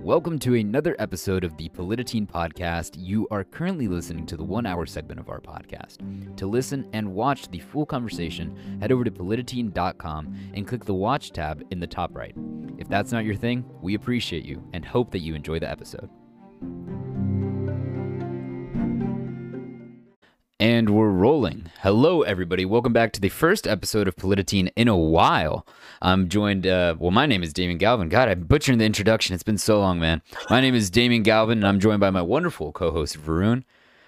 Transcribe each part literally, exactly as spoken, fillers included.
Welcome to another episode of the Polititeen Podcast. You are currently listening to the one-hour segment of our podcast. To listen and watch the full conversation, head over to polititeen dot com and click the Watch tab in the top right. If that's not your thing, we appreciate you and hope that you enjoy the episode. And we're rolling. Hello, everybody. Welcome back to the first episode of Polititeen in a while. I'm joined, uh, well, my name is Damien Galvin. God, I'm butchering the introduction. It's been so long, man. My name is Damien Galvin, and I'm joined by my wonderful co-host, Varun.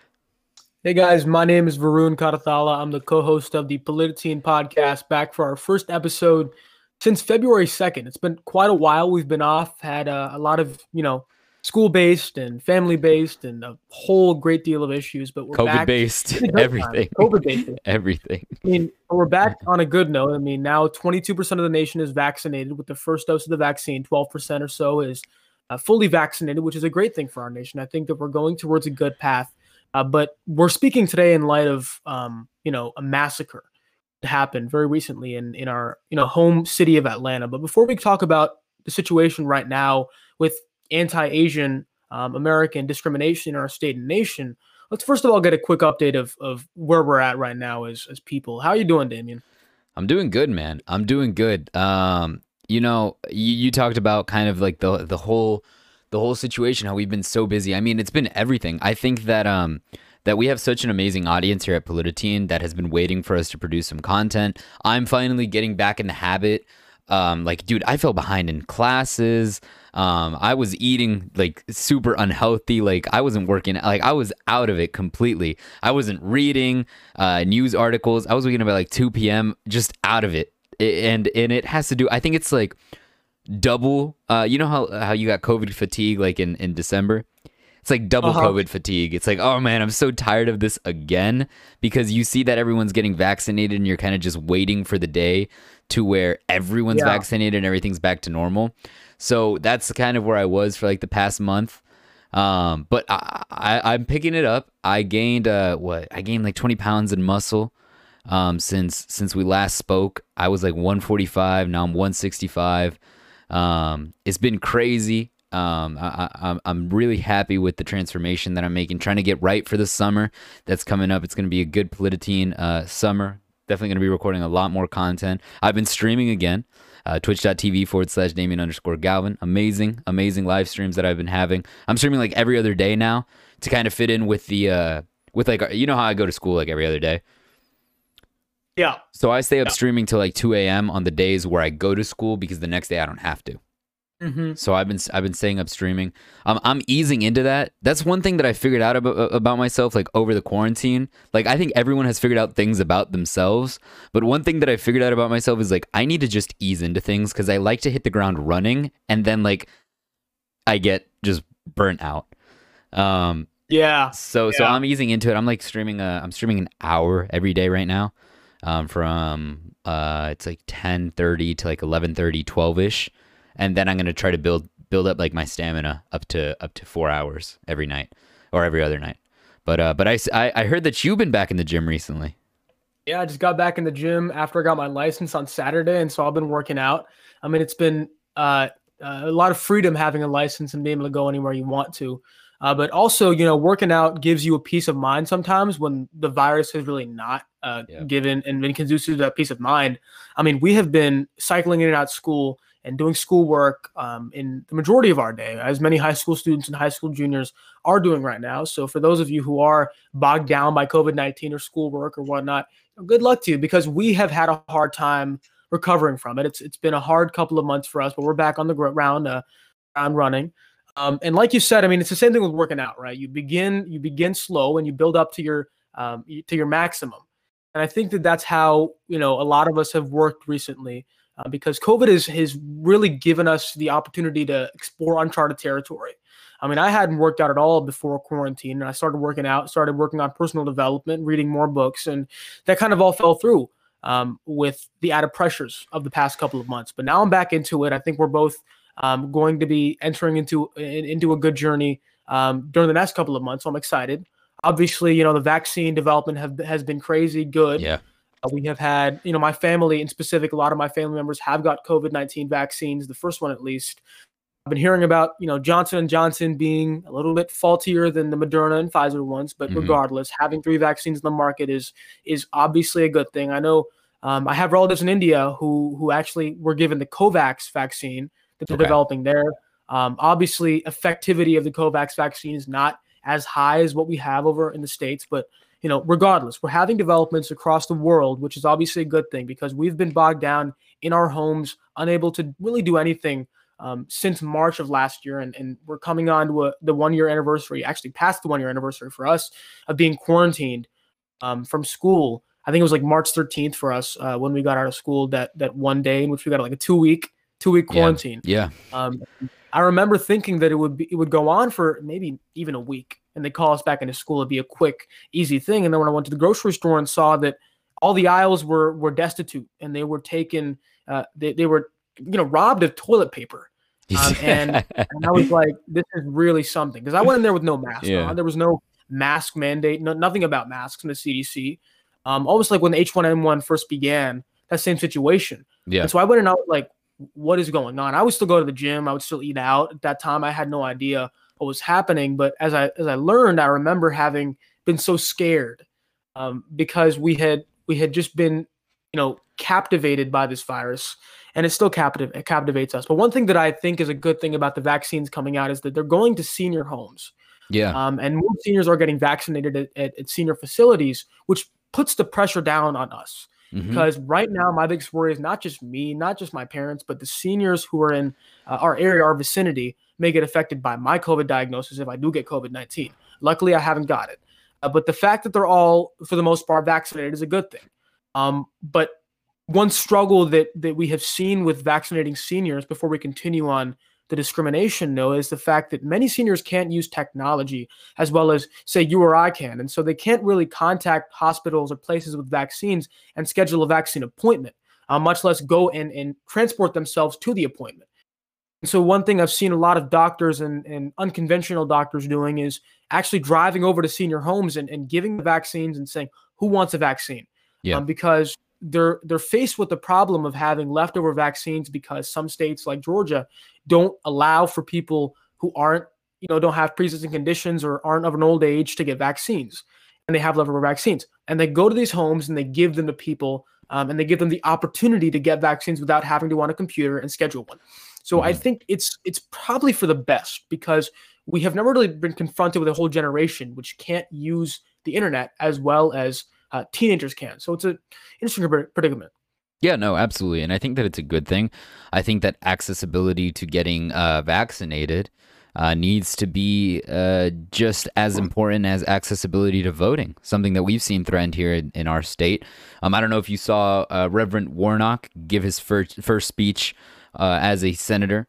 Hey, guys. My name is Varun Karathala. I'm the co-host of the Polititeen Podcast, back for our first episode since February second. It's been quite a while. We've been off, had uh, a lot of, you know, school-based and family-based and a whole great deal of issues, but we're back. COVID-based, everything. COVID-based. Everything. I mean, we're back on a good note. I mean, now twenty-two percent of the nation is vaccinated with the first dose of the vaccine. twelve percent or so is uh, fully vaccinated, which is a great thing for our nation. I think that we're going towards a good path, uh, but we're speaking today in light of, um, you know, a massacre that happened very recently in, in our, you know, home city of Atlanta. But before we talk about the situation right now with anti-Asian um, American discrimination in our state and nation, let's first of all get a quick update of of where we're at right now as as people. How are you doing, Damien? I'm doing good, man. I'm doing good. Um, you know, you, you talked about kind of like the the whole the whole situation, how we've been so busy. I mean, it's been everything. I think that um that we have such an amazing audience here at Polititeen that has been waiting for us to produce some content. I'm finally getting back in the habit. Um, like, dude, I fell behind in classes. Um, I was eating like super unhealthy. Like I wasn't working, like I was out of it completely. I wasn't reading, uh, news articles. I was waking up at like two p.m. just out of it. And, and it has to do, I think it's like double, uh, you know how, how you got COVID fatigue, like in, in December? It's like double uh-huh. COVID fatigue. It's like, oh man, I'm so tired of this again, because you see that everyone's getting vaccinated and you're kind of just waiting for the day to where everyone's yeah. vaccinated and everything's back to normal. So that's kind of where I was for like the past month. Um, but I, I, I'm picking it up. I gained, uh, what? I gained like twenty pounds in muscle, um, since, since we last spoke. I was like one forty-five. Now I'm one sixty-five. Um, it's been crazy. Um, I, I, I'm really happy with the transformation that I'm making, trying to get right for the summer that's coming up. It's going to be a good Polititeen, uh, summer. Definitely going to be recording a lot more content. I've been streaming again. Uh, twitch.tv forward slash Damien underscore Galvin. Amazing, amazing live streams that I've been having. I'm streaming like every other day now to kind of fit in with the, uh, with like, you know how I go to school like every other day? Yeah. So I stay up yeah. streaming till like two a.m. on the days where I go to school because the next day I don't have to. Mm-hmm. So I've been I've been staying up streaming. Um, I'm easing into that. That's one thing that I figured out about about myself, like over the quarantine. Like I think everyone has figured out things about themselves, but one thing that I figured out about myself is like I need to just ease into things because I like to hit the ground running, and then like I get just burnt out. Um, yeah. So yeah. so I'm easing into it. I'm like streaming. A, I'm streaming an hour every day right now, um, from uh, it's like ten thirty to like eleven thirty, twelve ish. And then I'm going to try to build build up like my stamina up to up to four hours every night or every other night. But uh, but I, I, I heard that you've been back in the gym recently. Yeah, I just got back in the gym after I got my license on Saturday. And so I've been working out. I mean, it's been uh, uh, a lot of freedom having a license and being able to go anywhere you want to. Uh, but also, you know, working out gives you a peace of mind sometimes when the virus has really not uh, yeah. given and been conducive to that peace of mind. I mean, we have been cycling in and out of school and doing schoolwork um, in the majority of our day, as many high school students and high school juniors are doing right now. So for those of you who are bogged down by COVID nineteen or schoolwork or whatnot, good luck to you, because we have had a hard time recovering from it. It's It's been a hard couple of months for us, but we're back on the ground, uh, ground running. Um, and like you said, I mean, it's the same thing with working out, right? You begin you begin slow and you build up to your um, to your maximum. And I think that that's how, you know, a lot of us have worked recently. Uh, because COVID is, has really given us the opportunity to explore uncharted territory. I mean, I hadn't worked out at all before quarantine, and I started working out, started working on personal development, reading more books, and that kind of all fell through um, with the added pressures of the past couple of months. But now I'm back into it. I think we're both um, going to be entering into, in, into a good journey um, during the next couple of months, so I'm excited. Obviously, you know, the vaccine development have, has been crazy good. Yeah. Uh, we have had, you know, my family in specific, a lot of my family members have got COVID nineteen vaccines, the first one at least. I've been hearing about, you know, Johnson and Johnson being a little bit faultier than the Moderna and Pfizer ones, but Mm-hmm. regardless, having three vaccines in the market is is obviously a good thing. I know um, I have relatives in India who who actually were given the COVAX vaccine that they're Okay. developing there. Um, obviously, effectivity of the COVAX vaccine is not as high as what we have over in the States, but you know, regardless, we're having developments across the world, which is obviously a good thing because we've been bogged down in our homes, unable to really do anything um, since March of last year. And, and we're coming on to a, the one year anniversary, actually past the one year anniversary for us of being quarantined um, from school. I think it was like March thirteenth for us uh, when we got out of school that, that one day in which we got like a two week, two week quarantine. Yeah. yeah. Um, I remember thinking that it would be, it would go on for maybe even a week and they call us back into school. It'd be a quick, easy thing. And then when I went to the grocery store and saw that all the aisles were were destitute and they were taken, uh, they, they were, you know, robbed of toilet paper. Um, and, and I was like, this is really something. Because I went in there with no mask Yeah. on. There was no mask mandate, no, nothing about masks in the C D C. Um, almost like when the H one N one first began, that same situation. Yeah. And so I went and I was like, what is going on? I would still go to the gym. I would still eat out. At that time, I had no idea what was happening. But as I as I learned, I remember having been so scared um, because we had we had just been, you know, captivated by this virus, and it still captiv- it captivates us. But one thing that I think is a good thing about the vaccines coming out is that they're going to senior homes. Yeah. Um, and more seniors are getting vaccinated at, at, at senior facilities, which puts the pressure down on us. Mm-hmm. Because right now, my biggest worry is not just me, not just my parents, but the seniors who are in uh, our area, our vicinity, may get affected by my COVID diagnosis if I do get COVID nineteen. Luckily, I haven't got it. Uh, but the fact that they're all, for the most part, vaccinated is a good thing. Um, but one struggle that that we have seen with vaccinating seniors before we continue on the discrimination note is the fact that many seniors can't use technology as well as, say, you or I can. And so they can't really contact hospitals or places with vaccines and schedule a vaccine appointment, uh, much less go and, and transport themselves to the appointment. And so one thing I've seen a lot of doctors and, and unconventional doctors doing is actually driving over to senior homes and, and giving the vaccines and saying, who wants a vaccine? Yeah. Um, because they're they're faced with the problem of having leftover vaccines because some states like Georgia don't allow for people who aren't, you know, don't have pre-existing conditions or aren't of an old age to get vaccines, and they have leftover vaccines. And they go to these homes and they give them to people, um, and they give them the opportunity to get vaccines without having to on a computer and schedule one. So mm-hmm. I think it's it's probably for the best because we have never really been confronted with a whole generation which can't use the internet as well as uh, teenagers can. So it's an interesting predicament. Yeah, no, absolutely. And I think that it's a good thing. I think that accessibility to getting uh, vaccinated uh, needs to be uh, just as important as accessibility to voting, something that we've seen threatened here in, in our state. Um, I don't know if you saw uh, Reverend Warnock give his first, first speech uh, as a senator.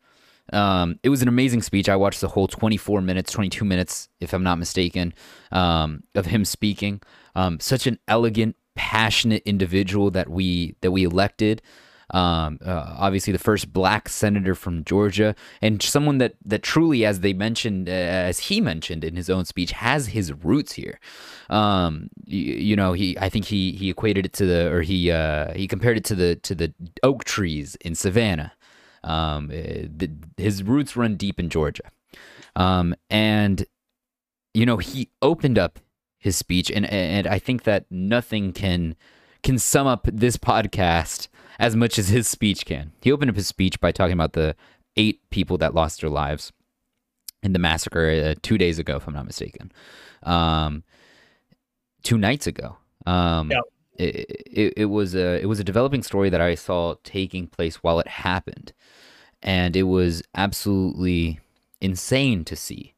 Um, it was an amazing speech. I watched the whole twenty-four minutes, twenty-two minutes, if I'm not mistaken, um, of him speaking. Um, such an elegant, passionate individual that we that we elected. Um, uh, obviously, the first black senator from Georgia, and someone that that truly, as they mentioned, uh, as he mentioned in his own speech, has his roots here. Um, you, you know, he I think he he equated it to the, or he uh, he compared it to the to the oak trees in Savannah. Um, the, his roots run deep in Georgia, um, and you know, he opened up his speech, and and I think that nothing can can sum up this podcast as much as his speech can. He opened up his speech by talking about the eight people that lost their lives in the massacre uh, two days ago, if I'm not mistaken, um, two nights ago. Um, yeah. it, it, it was a it was a developing story that I saw taking place while it happened, and it was absolutely insane to see.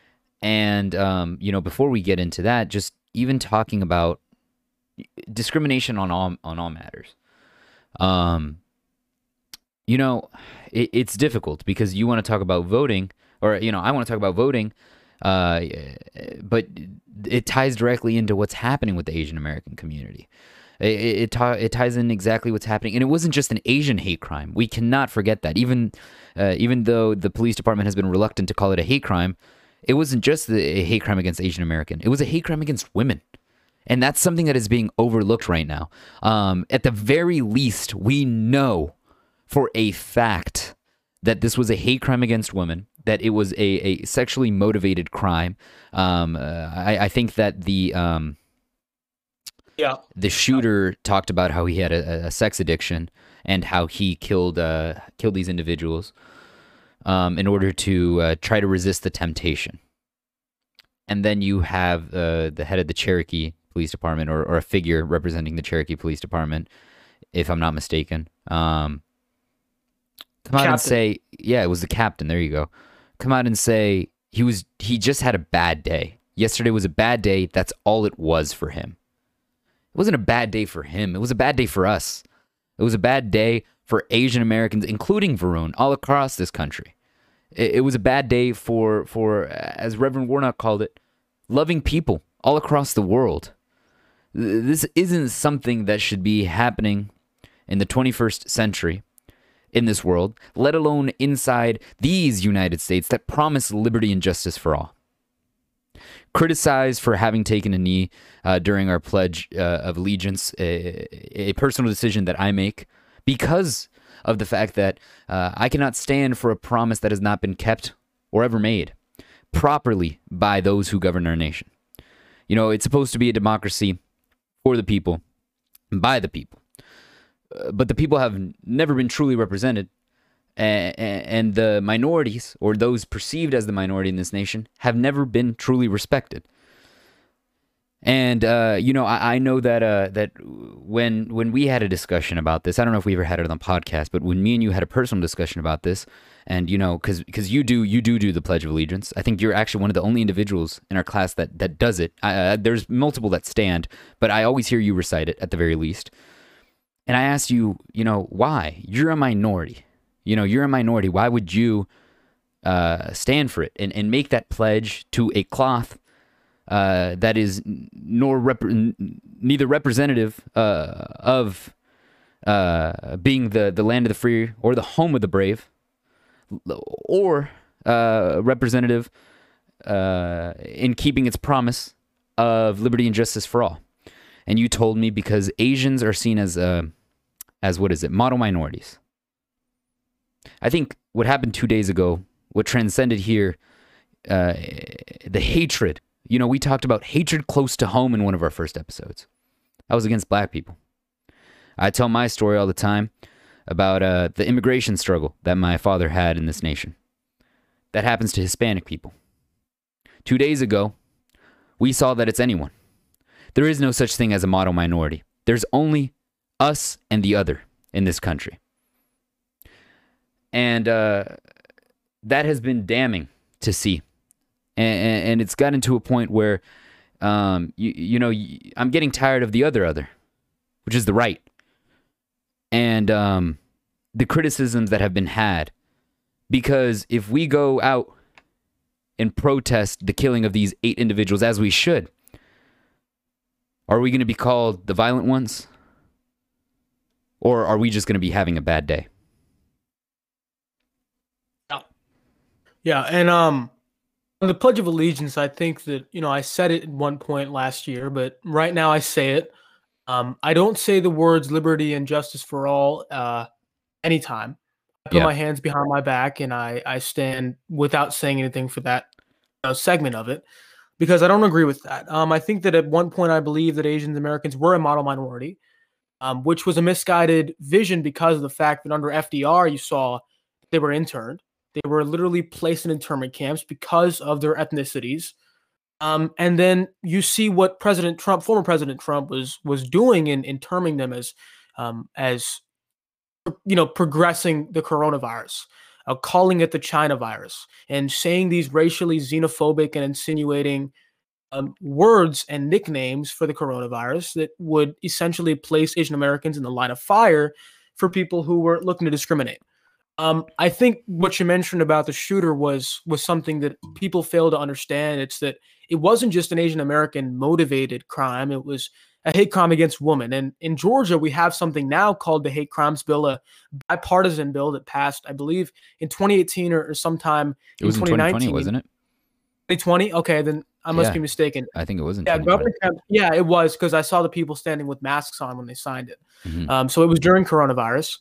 And, um, you know, before we get into that, just even talking about discrimination on all on all matters. Um, you know, it, it's difficult because you want to talk about voting, or, you know, I want to talk about voting, uh, but it ties directly into what's happening with the Asian American community. It it, t- it ties in exactly what's happening, and it wasn't just an Asian hate crime. We cannot forget that. Even uh, even though the police department has been reluctant to call it a hate crime, it wasn't just the, a hate crime against Asian American. It was a hate crime against women. And that's something that is being overlooked right now. Um, at the very least, we know for a fact that this was a hate crime against women, that it was a, a sexually motivated crime. Um, uh, I, I think that the um, Yeah. the shooter talked about how he had a, a sex addiction and how he killed uh, killed these individuals um, in order to uh, try to resist the temptation. And then you have uh, the head of the Cherokee Police Department, or, or a figure representing the Cherokee Police Department, if I'm not mistaken. Um, come out Captain. and say, yeah, it was the captain. There you go. Come out and say he was he just had a bad day. Yesterday was a bad day. That's all it was for him. It wasn't a bad day for him. It was a bad day for us. It was a bad day for Asian Americans, including Varun, all across this country. It, it was a bad day for, for, as Reverend Warnock called it, loving people all across the world. This isn't something that should be happening in the twenty-first century in this world, let alone inside these United States that promise liberty and justice for all. Criticized for having taken a knee uh, during our pledge uh, of allegiance, a, a personal decision that I make because of the fact that uh, I cannot stand for a promise that has not been kept or ever made properly by those who govern our nation. You know, it's supposed to be a democracy for the people, by the people. Uh, but the people have never been truly represented. And, and the minorities, or those perceived as the minority in this nation, have never been truly respected. And, uh, you know, I, I know that uh, that when when we had a discussion about this, I don't know if we ever had it on the podcast, but when me and you had a personal discussion about this, and, you know, because because you do you do do the Pledge of Allegiance. I think you're actually one of the only individuals in our class that, that does it. Uh, there's multiple that stand, but I always hear you recite it at the very least. And I asked you, you know, why? You're a minority. You know, you're a minority. Why would you uh, stand for it and, and make that pledge to a cloth uh, that is nor rep- neither representative uh, of uh, being the, the land of the free or the home of the brave, or uh, representative uh, in keeping its promise of liberty and justice for all? And you told me because Asians are seen as, uh, as what is it, model minorities. I think what happened two days ago, what transcended here, uh, the hatred. You know, we talked about hatred close to home in one of our first episodes. I was against black people. I tell my story all the time about uh, the immigration struggle that my father had in this nation. That happens to Hispanic people. Two days ago, we saw that it's anyone. There is no such thing as a model minority. There's only us and the other in this country. And uh, that has been damning to see. And, and it's gotten to a point where, um, you, you know, I'm getting tired of the other other, which is the right. And um, the criticisms that have been had. Because if we go out and protest the killing of these eight individuals, as we should, are we going to be called the violent ones? Or are we just going to be having a bad day? Yeah, and um, on the Pledge of Allegiance, I think that, you know, I said it at one point last year, but right now I say it. Um, I don't say the words liberty and justice for all uh, anytime. I put Yeah. my hands behind my back and I, I stand without saying anything for that you know, segment of it, because I don't agree with that. Um, I think that at one point I believe that Asian Americans were a model minority, um, which was a misguided vision because of the fact that under F D R you saw they were interned. They were literally placed in internment camps because of their ethnicities. Um, and then you see what President Trump, former President Trump, was was doing in, in terming them as, um, as you know, progressing the coronavirus, uh, calling it the China virus, and saying these racially xenophobic and insinuating um, words and nicknames for the coronavirus that would essentially place Asian Americans in the line of fire for people who were looking to discriminate. Um, I think what you mentioned about the shooter was was something that people fail to understand. It's that it wasn't just an Asian American motivated crime. It was a hate crime against women. And in Georgia, we have something now called the Hate Crimes Bill, a bipartisan bill that passed, I believe, in twenty eighteen or, or sometime It was in in twenty nineteen. twenty twenty, wasn't it? twenty twenty? Okay, then I must Yeah. be mistaken. I think it was in Yeah, twenty twenty. Governor Kemp, yeah, it was, because I saw the people standing with masks on when they signed it. Mhm. Um, so it was during coronavirus.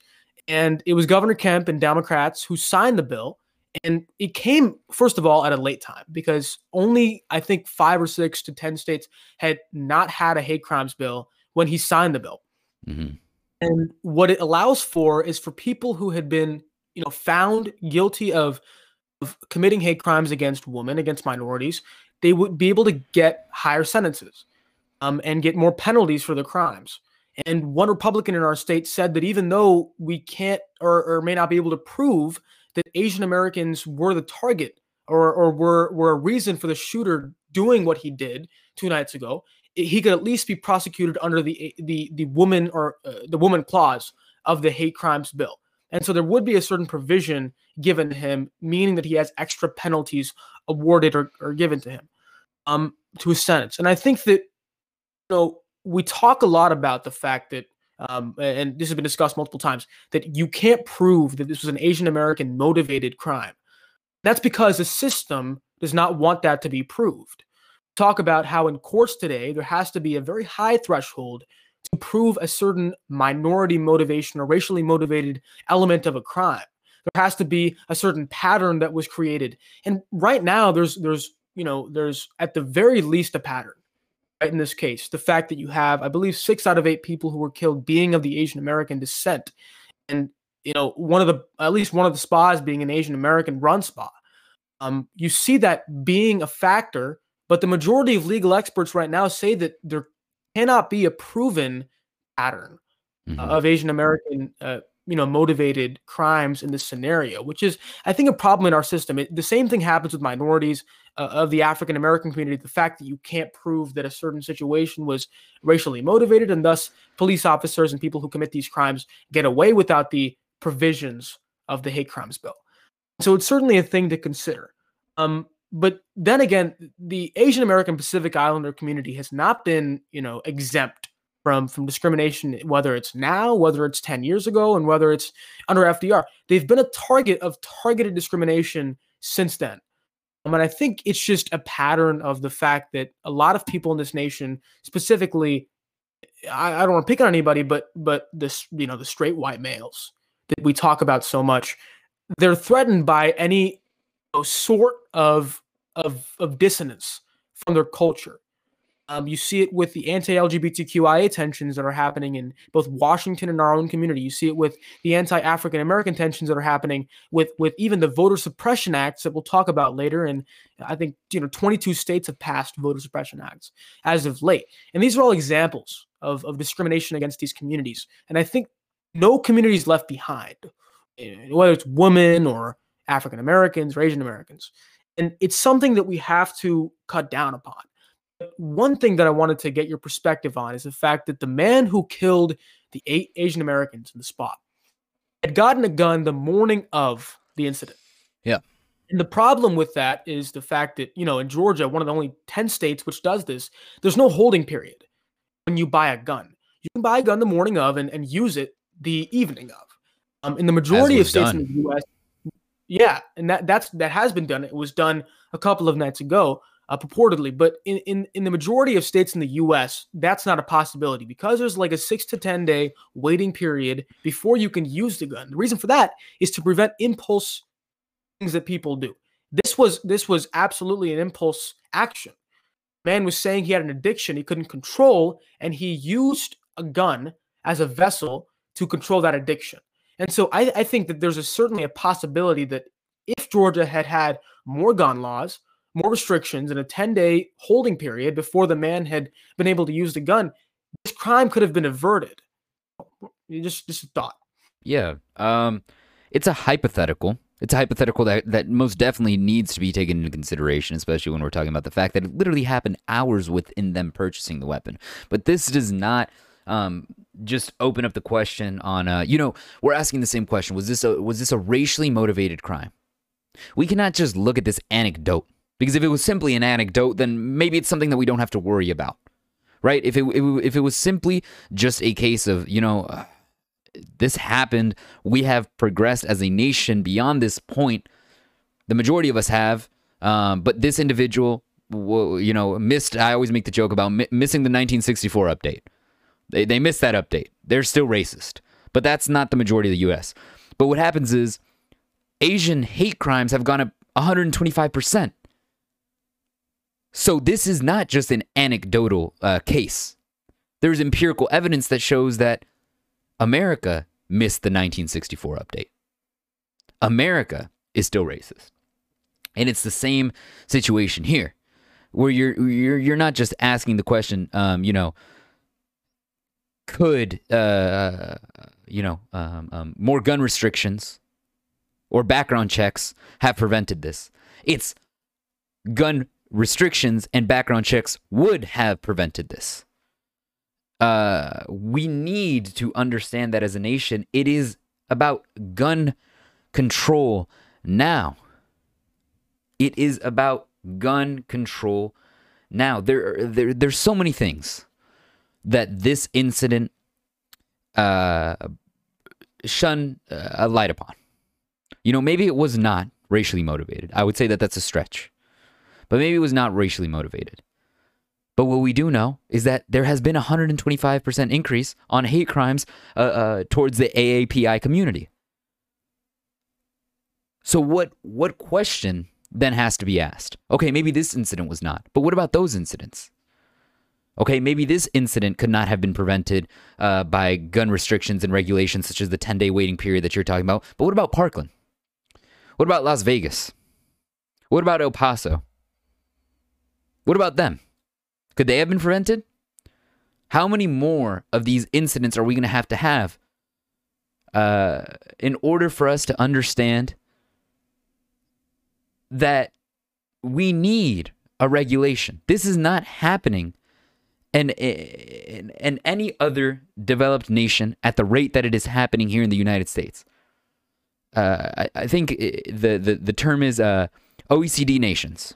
And it was Governor Kemp and Democrats who signed the bill. And it came, first of all, at a late time because only, I think, five or six to ten states had not had a hate crimes bill when he signed the bill. Mm-hmm. And what it allows for is for people who had been, you know, found guilty of, of committing hate crimes against women, against minorities, they would be able to get higher sentences um, and get more penalties for their crimes. And one Republican in our state said that even though we can't or, or may not be able to prove that Asian Americans were the target or, or were, were a reason for the shooter doing what he did two nights ago, he could at least be prosecuted under the the the woman or uh, the woman clause of the hate crimes bill. And so there would be a certain provision given to him, meaning that he has extra penalties awarded or, or given to him um, to his sentence. And I think that, you know, we talk a lot about the fact that, um, and this has been discussed multiple times, that you can't prove that this was an Asian American motivated crime. That's because the system does not want that to be proved. Talk about how in courts today, there has to be a very high threshold to prove a certain minority motivation or racially motivated element of a crime. There has to be a certain pattern that was created. And right now there's, there's, you know, there's at the very least a pattern, right? In this case, the fact that you have, I believe, six out of eight people who were killed being of the Asian American descent. And, you know, one of the, at least one of the spas being an Asian American run spa. Um, you see that being a factor. But the majority of legal experts right now say that there cannot be a proven pattern mm-hmm. uh, of Asian American, uh, you know, motivated crimes in this scenario, which is, I think, a problem in our system. It, the same thing happens with minorities uh, of the African American community. The fact that you can't prove that a certain situation was racially motivated, and thus police officers and people who commit these crimes get away without the provisions of the hate crimes bill. So it's certainly a thing to consider. Um, But then again, the Asian American Pacific Islander community has not been, you know, exempt from, from discrimination, whether it's now, whether it's ten years ago, and whether it's under F D R. They've been a target of targeted discrimination since then. Um, and I think it's just a pattern of the fact that a lot of people in this nation, specifically, I, I don't want to pick on anybody, but but this, you know, the straight white males that we talk about so much, they're threatened by any sort of, of of dissonance from their culture. Um, you see it with the anti-L G B T Q I A tensions that are happening in both Washington and our own community. You see it with the anti-African American tensions that are happening with with even the voter suppression acts that we'll talk about later. And I think, you know, twenty-two states have passed voter suppression acts as of late. And these are all examples of, of discrimination against these communities. And I think no community is left behind, whether it's women or African Americans or Asian Americans. And it's something that we have to cut down upon. But one thing that I wanted to get your perspective on is the fact that the man who killed the eight Asian Americans in the spot had gotten a gun the morning of the incident. Yeah. And the problem with that is the fact that, you know, in Georgia, one of the only ten states which does this, there's no holding period when you buy a gun. You can buy a gun the morning of and, and use it the evening of. Um, in the majority of states done. in the U S, yeah, and that that's that has been done. It was done a couple of nights ago, uh, purportedly. But in, in, in the majority of states in the U S, that's not a possibility because there's like a six to ten day waiting period before you can use the gun. The reason for that is to prevent impulse things that people do. This was this was absolutely an impulse action. Man was saying he had an addiction he couldn't control, and he used a gun as a vessel to control that addiction. And so I, I think that there's a, certainly a possibility that if Georgia had had more gun laws, more restrictions, and a ten day holding period before the man had been able to use the gun, this crime could have been averted. Just, just a thought. Yeah. Um, it's a hypothetical. It's a hypothetical that, that most definitely needs to be taken into consideration, especially when we're talking about the fact that it literally happened hours within them purchasing the weapon. But this does not um, just open up the question on, uh, you know, we're asking the same question. Was this a, was this a racially motivated crime? We cannot just look at this anecdote, because if it was simply an anecdote, then maybe it's something that we don't have to worry about, right? If it, if it was simply just a case of, you know, uh, this happened, we have progressed as a nation beyond this point. The majority of us have, um, but this individual, you know, missed. I always make the joke about mi- missing the nineteen sixty-four update. They they missed that update. They're still racist. but that's not the majority of the U S. But what happens is Asian hate crimes have gone up one hundred twenty-five percent. So this is not just an anecdotal uh, case. There's empirical evidence that shows that America missed the nineteen sixty-four update. America is still racist. And it's the same situation here, where you're you're you're not just asking the question, um, you know, could uh, you know um, um, more gun restrictions or background checks have prevented this? It's gun restrictions and background checks would have prevented this. Uh, we need to understand that as a nation, it is about gun control now. It is about gun control now. There, there, there's so many things that this incident uh, shone uh, a light upon. You know, maybe it was not racially motivated. I would say that that's a stretch. But maybe it was not racially motivated. But what we do know is that there has been a one hundred twenty-five percent increase on hate crimes uh, uh, towards the A A P I community. So what what question then has to be asked? Okay, maybe this incident was not. But what about those incidents? Okay, maybe this incident could not have been prevented uh, by gun restrictions and regulations such as the ten-day waiting period that you're talking about. But what about Parkland? What about Las Vegas? What about El Paso? What about them? Could they have been prevented? How many more of these incidents are we going to have to have uh, in order for us to understand that we need a regulation? This is not happening in, in, in any other developed nation at the rate that it is happening here in the United States. Uh, I, I think the, the, the term is uh, O E C D nations.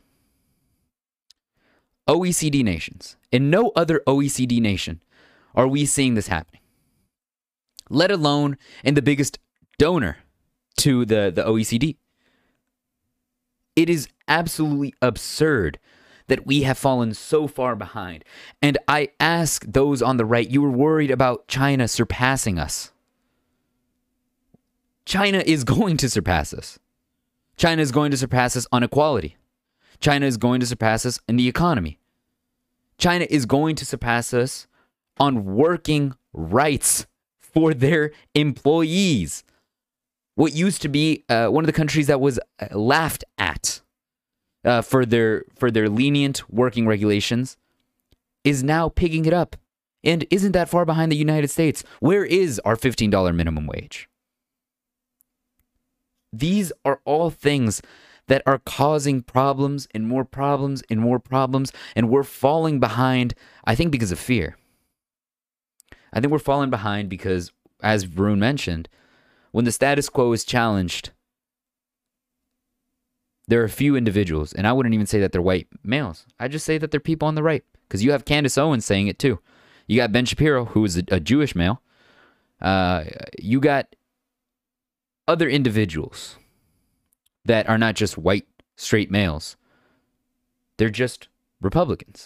O E C D nations. In no other O E C D nation are we seeing this happening, let alone in the biggest donor to the, the O E C D. It is absolutely absurd that we have fallen so far behind. And I ask those on the right, you were worried about China surpassing us. China is going to surpass us. China is going to surpass us on equality. China is going to surpass us in the economy. China is going to surpass us on working rights for their employees. What used to be uh, one of the countries that was laughed at uh, for their for their lenient working regulations is now picking it up, and isn't that far behind the United States. Where is our fifteen dollars minimum wage? These are all things that are causing problems and more problems and more problems, and we're falling behind, I think, because of fear. I think we're falling behind because, as Varun mentioned, when the status quo is challenged, there are a few individuals, and I wouldn't even say that they're white males. I just say that they're people on the right, because you have Candace Owens saying it too. You got Ben Shapiro, who is a, a Jewish male. Uh, you got other individuals that are not just white, straight males. They're just Republicans.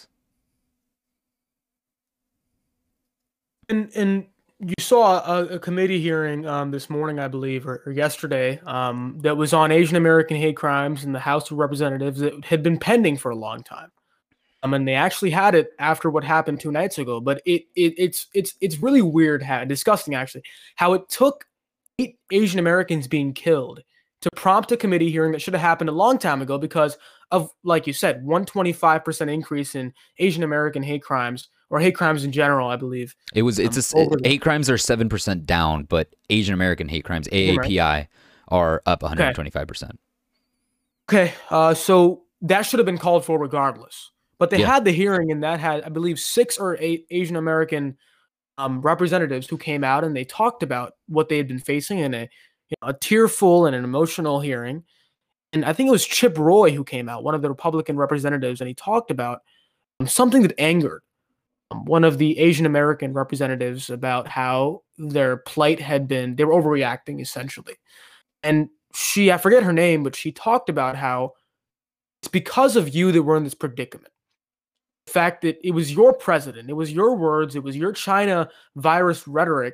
And and you saw a, a committee hearing um, this morning, I believe, or, or yesterday, um, that was on Asian American hate crimes in the House of Representatives that had been pending for a long time. I mean, they actually had it after what happened two nights ago. But it, it it's it's it's really weird, how disgusting actually, how it took eight Asian Americans being killed to prompt a committee hearing that should have happened a long time ago because of, like you said, one hundred twenty-five percent increase in Asian American hate crimes, or hate crimes in general, I believe. It was it's um, a, hate crimes are seven percent down, but Asian American hate crimes, A A P I, right, are up one hundred twenty-five percent. Okay, uh, so that should have been called for regardless. But they yeah. had the hearing, and that had, I believe, six or eight Asian American um, representatives who came out, and they talked about what they had been facing in a You know, a tearful and an emotional hearing. And I think it was Chip Roy who came out, one of the Republican representatives, and he talked about um, something that angered um, one of the Asian American representatives about how their plight had been, they were overreacting essentially. And she, I forget her name, but she talked about how it's because of you that we're in this predicament. The fact that it was your president, it was your words, it was your China virus rhetoric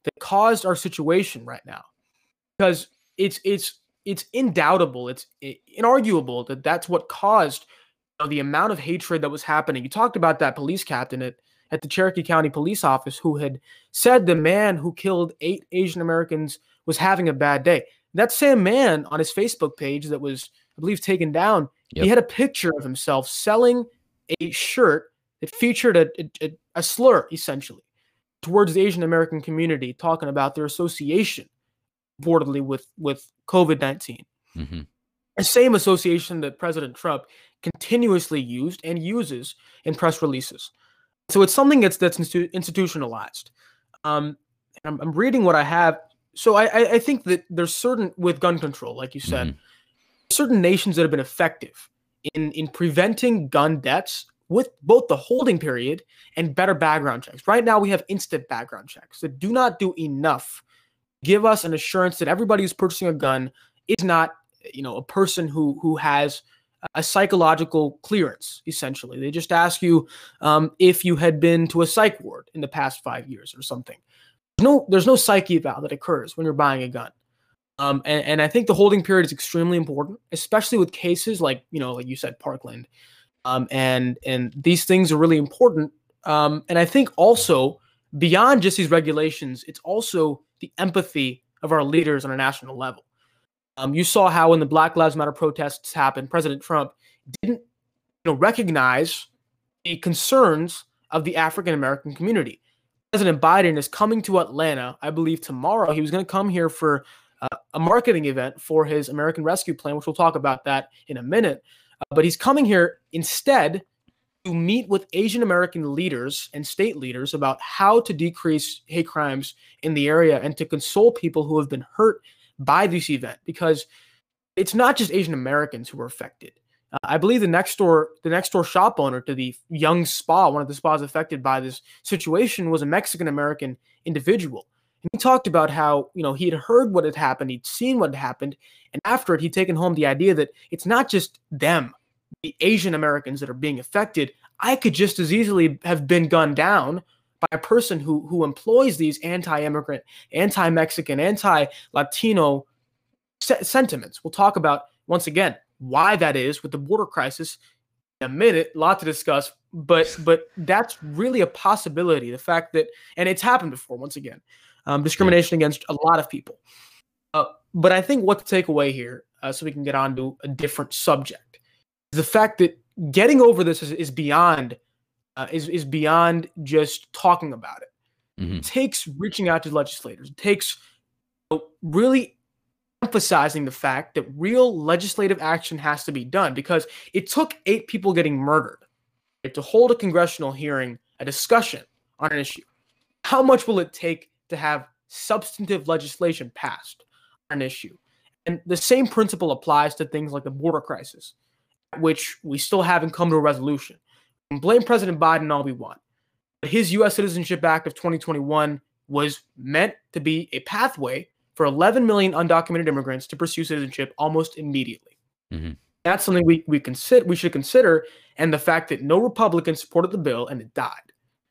that caused our situation right now, because it's it's it's indoubtable, it's inarguable that that's what caused, you know, the amount of hatred that was happening. You talked about that police captain at, at the Cherokee County Police Office who had said the man who killed eight Asian Americans was having a bad day. That same man on his Facebook page that was, I believe, taken down, yep. he had a picture of himself selling a shirt that featured a, a, a slur, essentially, towards the Asian American community, talking about their association, reportedly, with, with COVID nineteen. Mm-hmm. The same association that President Trump continuously used and uses in press releases. So it's something that's that's institu- institutionalized. Um, and I'm, I'm reading what I have. So I, I think that there's certain, with gun control, like you said, mm-hmm. certain nations that have been effective in, in preventing gun deaths with both the holding period and better background checks. Right now, we have instant background checks that do not do enough to give us an assurance that everybody who's purchasing a gun is not, you know, a person who who has a psychological clearance, essentially. They just ask you um, if you had been to a psych ward in the past five years or something. No, there's no psyche eval that occurs when you're buying a gun. Um, and, and I think the holding period is extremely important, especially with cases like, you know, like you said, Parkland. Um, and, and these things are really important. Um, and I think also beyond just these regulations, it's also the empathy of our leaders on a national level. Um, you saw how when the Black Lives Matter protests happened, President Trump didn't, you know, recognize the concerns of the African-American community. President Biden is coming to Atlanta, I believe tomorrow. He was going to come here for uh, a marketing event for his American Rescue Plan, which we'll talk about that in a minute. Uh, but he's coming here instead to meet with Asian American leaders and state leaders about how to decrease hate crimes in the area and to console people who have been hurt by this event, because it's not just Asian Americans who were affected. Uh, I believe the next door, the next door shop owner to the Young Spa, one of the spas affected by this situation, was a Mexican American individual. And he talked about how, you know, he had heard what had happened, he'd seen what had happened, and after it, he'd taken home the idea that it's not just them, the Asian Americans, that are being affected. I could just as easily have been gunned down by a person who who employs these anti-immigrant, anti-Mexican, anti-Latino se- sentiments. We'll talk about, once again, why that is with the border crisis in a minute. A lot to discuss, but but that's really a possibility. The fact that, and it's happened before, once again, um, discrimination against a lot of people. Uh, but I think what to take away here, uh, so we can get on to a different subject, is the fact that getting over this is, is beyond uh, is is beyond just talking about it. Mm-hmm. It takes reaching out to legislators. It takes, you know, really emphasizing the fact that real legislative action has to be done, because it took eight people getting murdered to hold a congressional hearing, a discussion on an issue. How much will it take to have substantive legislation passed on an issue? And the same principle applies to things like the border crisis, which we still haven't come to a resolution. We can blame President Biden all we want, but his U S Citizenship Act of twenty twenty-one was meant to be a pathway for eleven million undocumented immigrants to pursue citizenship almost immediately. Mm-hmm. That's something we we consider we should consider, and the fact that no Republicans supported the bill and it died.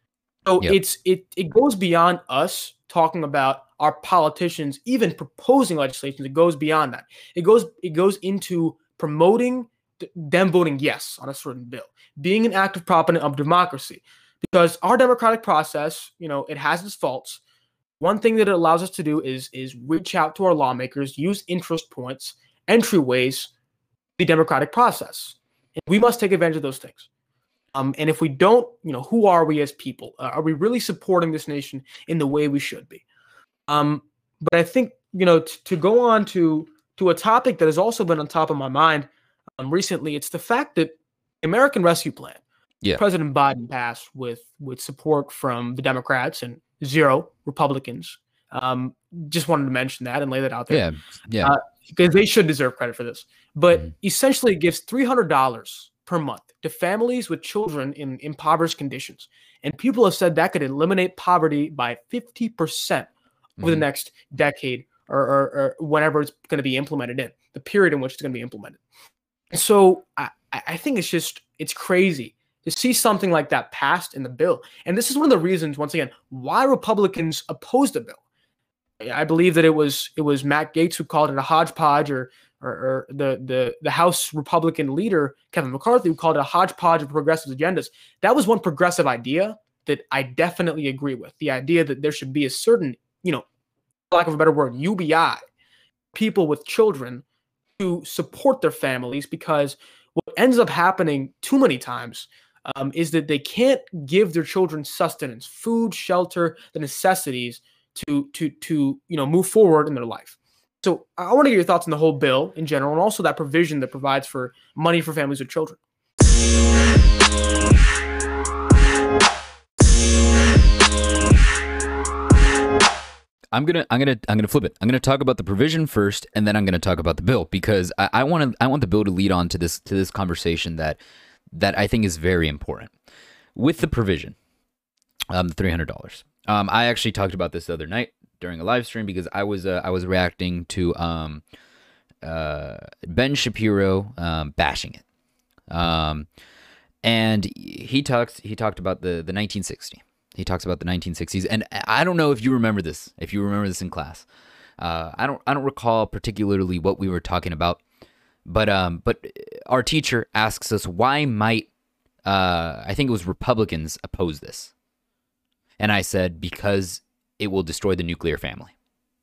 So yep. it's it it goes beyond us talking about our politicians even proposing legislation. It goes beyond that. It goes it goes into promoting th- them voting yes on a certain bill, being an active proponent of democracy, because our democratic process, you know, it has its faults. One thing that it allows us to do is, is reach out to our lawmakers, use interest points, entryways, the democratic process. And we must take advantage of those things. Um, and if we don't, you know, who are we as people? Uh, are we really supporting this nation in the way we should be? Um, but I think, you know, t- to go on to, to a topic that has also been on top of my mind um, recently, it's the fact that the American Rescue Plan, yeah. President Biden passed with, with support from the Democrats and zero Republicans. Um, just wanted to mention that and lay that out there. Yeah, yeah. Uh, because they should deserve credit for this. But mm-hmm. essentially, it gives three hundred dollars per month to families with children in impoverished conditions. And people have said that could eliminate poverty by fifty percent over mm-hmm. the next decade, or, or, or whenever it's going to be implemented in, the period in which it's going to be implemented. And so I, I think it's just, it's crazy to see something like that passed in the bill. And this is one of the reasons, once again, why Republicans opposed the bill. I believe that it was it was Matt Gaetz who called it a hodgepodge, or or, or the the the House Republican leader Kevin McCarthy who called it a hodgepodge of progressive agendas. That was one progressive idea that I definitely agree with. The idea that there should be a certain, you know, for lack of a better word, U B I, people with children to support their families, because what ends up happening too many times um, is that they can't give their children sustenance, food, shelter, the necessities to to to you know move forward in their life. So I want to get your thoughts on the whole bill in general, and also that provision that provides for money for families with children. I'm gonna, I'm gonna, I'm gonna flip it. I'm gonna talk about the provision first, and then I'm gonna talk about the bill, because I, I want to, I want the bill to lead on to this, to this conversation that, that I think is very important. With the provision, um, the three hundred dollars. Um, I actually talked about this the other night during a live stream, because I was, uh, I was reacting to um, uh, Ben Shapiro um, bashing it, um, and he talks, he talked about the the nineteen sixty. He talks about the nineteen sixties, and I don't know if you remember this, if you remember this in class. Uh, I don't I don't recall particularly what we were talking about, but um, but our teacher asks us, why might, uh, I think it was Republicans, oppose this? And I said, because it will destroy the nuclear family.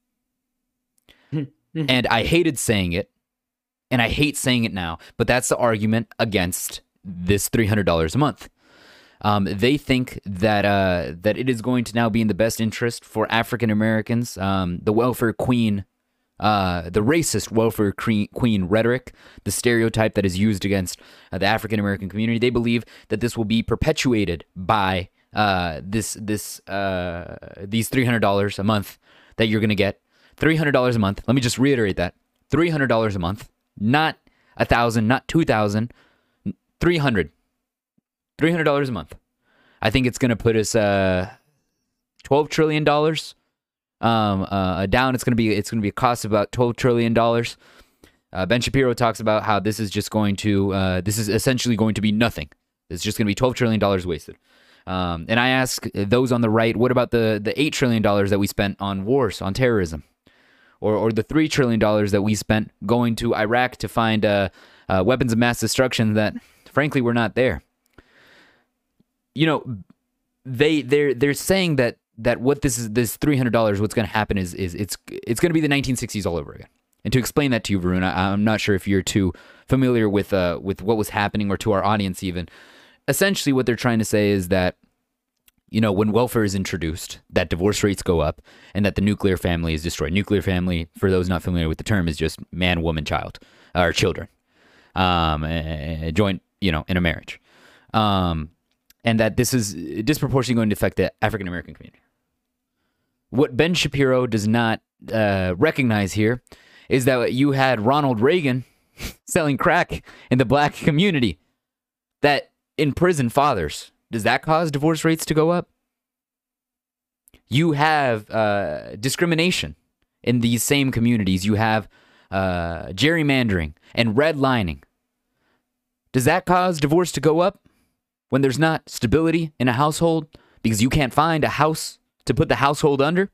And I hated saying it, and I hate saying it now, but that's the argument against this three hundred dollars a month. Um, they think that uh, that it is going to now be in the best interest for African Americans. Um, the welfare queen, uh, the racist welfare queen rhetoric, the stereotype that is used against uh, the African American community. They believe that this will be perpetuated by uh, this this uh, these three hundred dollars a month that you're going to get. three hundred dollars a month. Let me just reiterate that: three hundred dollars a month, not a thousand, not two thousand, three hundred. three hundred dollars a month. I think it's going to put us uh, twelve trillion dollars um, uh, down. It's going to be it's going to be a cost of about twelve trillion dollars. Uh, Ben Shapiro talks about how this is just going to uh, this is essentially going to be nothing. It's just going to be twelve trillion dollars wasted. Um, and I ask those on the right, what about the the eight trillion dollars that we spent on wars, on terrorism, or or the three trillion dollars that we spent going to Iraq to find uh, uh, weapons of mass destruction that, frankly, were not there? You know, they they're they're saying that that what this is, this three hundred dollars, what's going to happen is is it's it's going to be the nineteen sixties all over again. And to explain that to you, Varun, I, I'm not sure if you're too familiar with uh with what was happening, or to our audience even. Essentially, what they're trying to say is that, you know, when welfare is introduced, that divorce rates go up, and that the nuclear family is destroyed. Nuclear family, for those not familiar with the term, is just man, woman, child, or children, um, a, a joint, you know, in a marriage. Um. And that this is disproportionately going to affect the African American community. What Ben Shapiro does not uh, recognize here is that you had Ronald Reagan selling crack in the black community that imprisoned fathers. Does that cause divorce rates to go up? You have uh, discrimination in these same communities. You have uh, gerrymandering and redlining. Does that cause divorce to go up? When there's not stability in a household because you can't find a house to put the household under?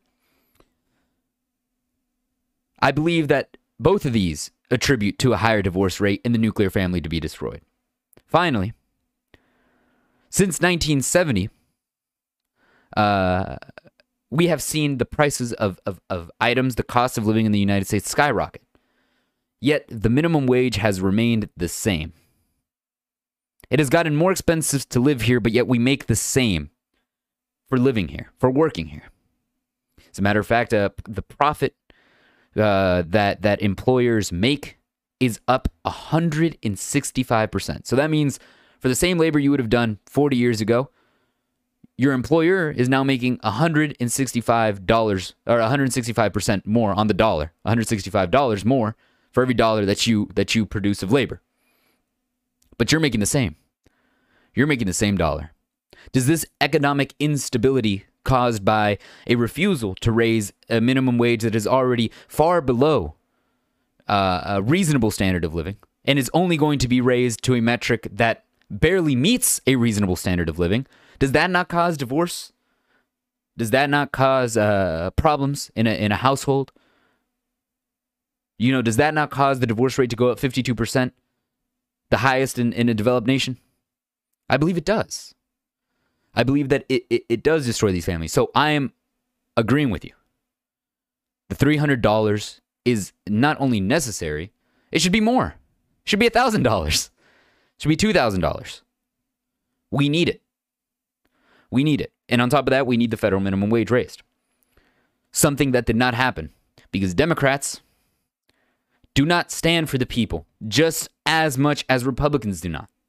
I believe that both of these attribute to a higher divorce rate in the nuclear family to be destroyed. Finally, since nineteen seventy, uh, we have seen the prices of, of, of items, the cost of living in the United States skyrocket. Yet the minimum wage has remained the same. It has gotten more expensive to live here, but yet we make the same for living here, for working here. As a matter of fact, uh, the profit uh, that that employers make is up one hundred sixty-five percent. So that means for the same labor you would have done forty years ago, your employer is now making one hundred sixty-five dollars or one hundred sixty-five percent more on the dollar, one hundred sixty-five dollars more for every dollar that you that you produce of labor. But you're making the same. You're making the same dollar. Does this economic instability caused by a refusal to raise a minimum wage that is already far below uh, a reasonable standard of living and is only going to be raised to a metric that barely meets a reasonable standard of living, does that not cause divorce? Does that not cause uh, problems in a in a household? You know, does that not cause the divorce rate to go up fifty-two percent, the highest in, in a developed nation? I believe it does. I believe that it, it, it does destroy these families. So I am agreeing with you. The three hundred dollars is not only necessary, it should be more. It should be one thousand dollars. It should be two thousand dollars. We need it. We need it. And on top of that, we need the federal minimum wage raised. Something that did not happen because Democrats do not stand for the people just as much as Republicans do not.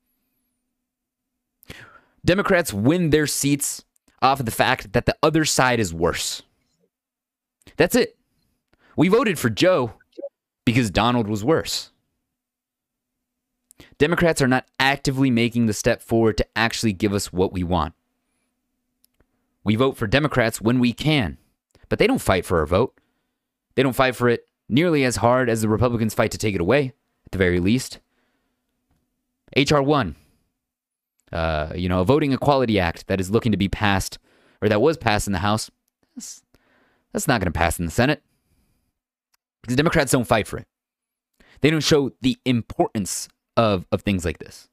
Democrats win their seats off of the fact that the other side is worse. That's it. We voted for Joe because Donald was worse. Democrats are not actively making the step forward to actually give us what we want. We vote for Democrats when we can, but they don't fight for our vote. They don't fight for it nearly as hard as the Republicans fight to take it away, at the very least. H R one, uh, you know, a Voting Equality Act that is looking to be passed, or that was passed in the House, that's, that's not going to pass in the Senate. Because Democrats don't fight for it. They don't show the importance of, of things like this.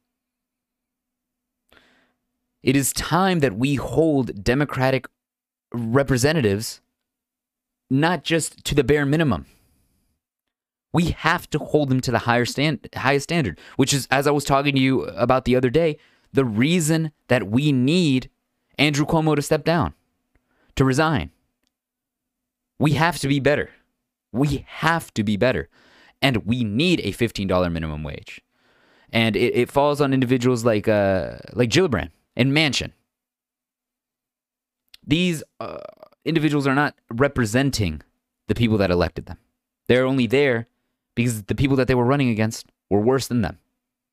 It is time that we hold Democratic representatives not just to the bare minimum. We have to hold them to the higher stand, highest standard, which is, as I was talking to you about the other day, the reason that we need Andrew Cuomo to step down, to resign. We have to be better. We have to be better. And we need a fifteen dollars minimum wage. And it, it falls on individuals like uh, like Gillibrand and Manchin. These uh, individuals are not representing the people that elected them. They're only there because the people that they were running against were worse than them.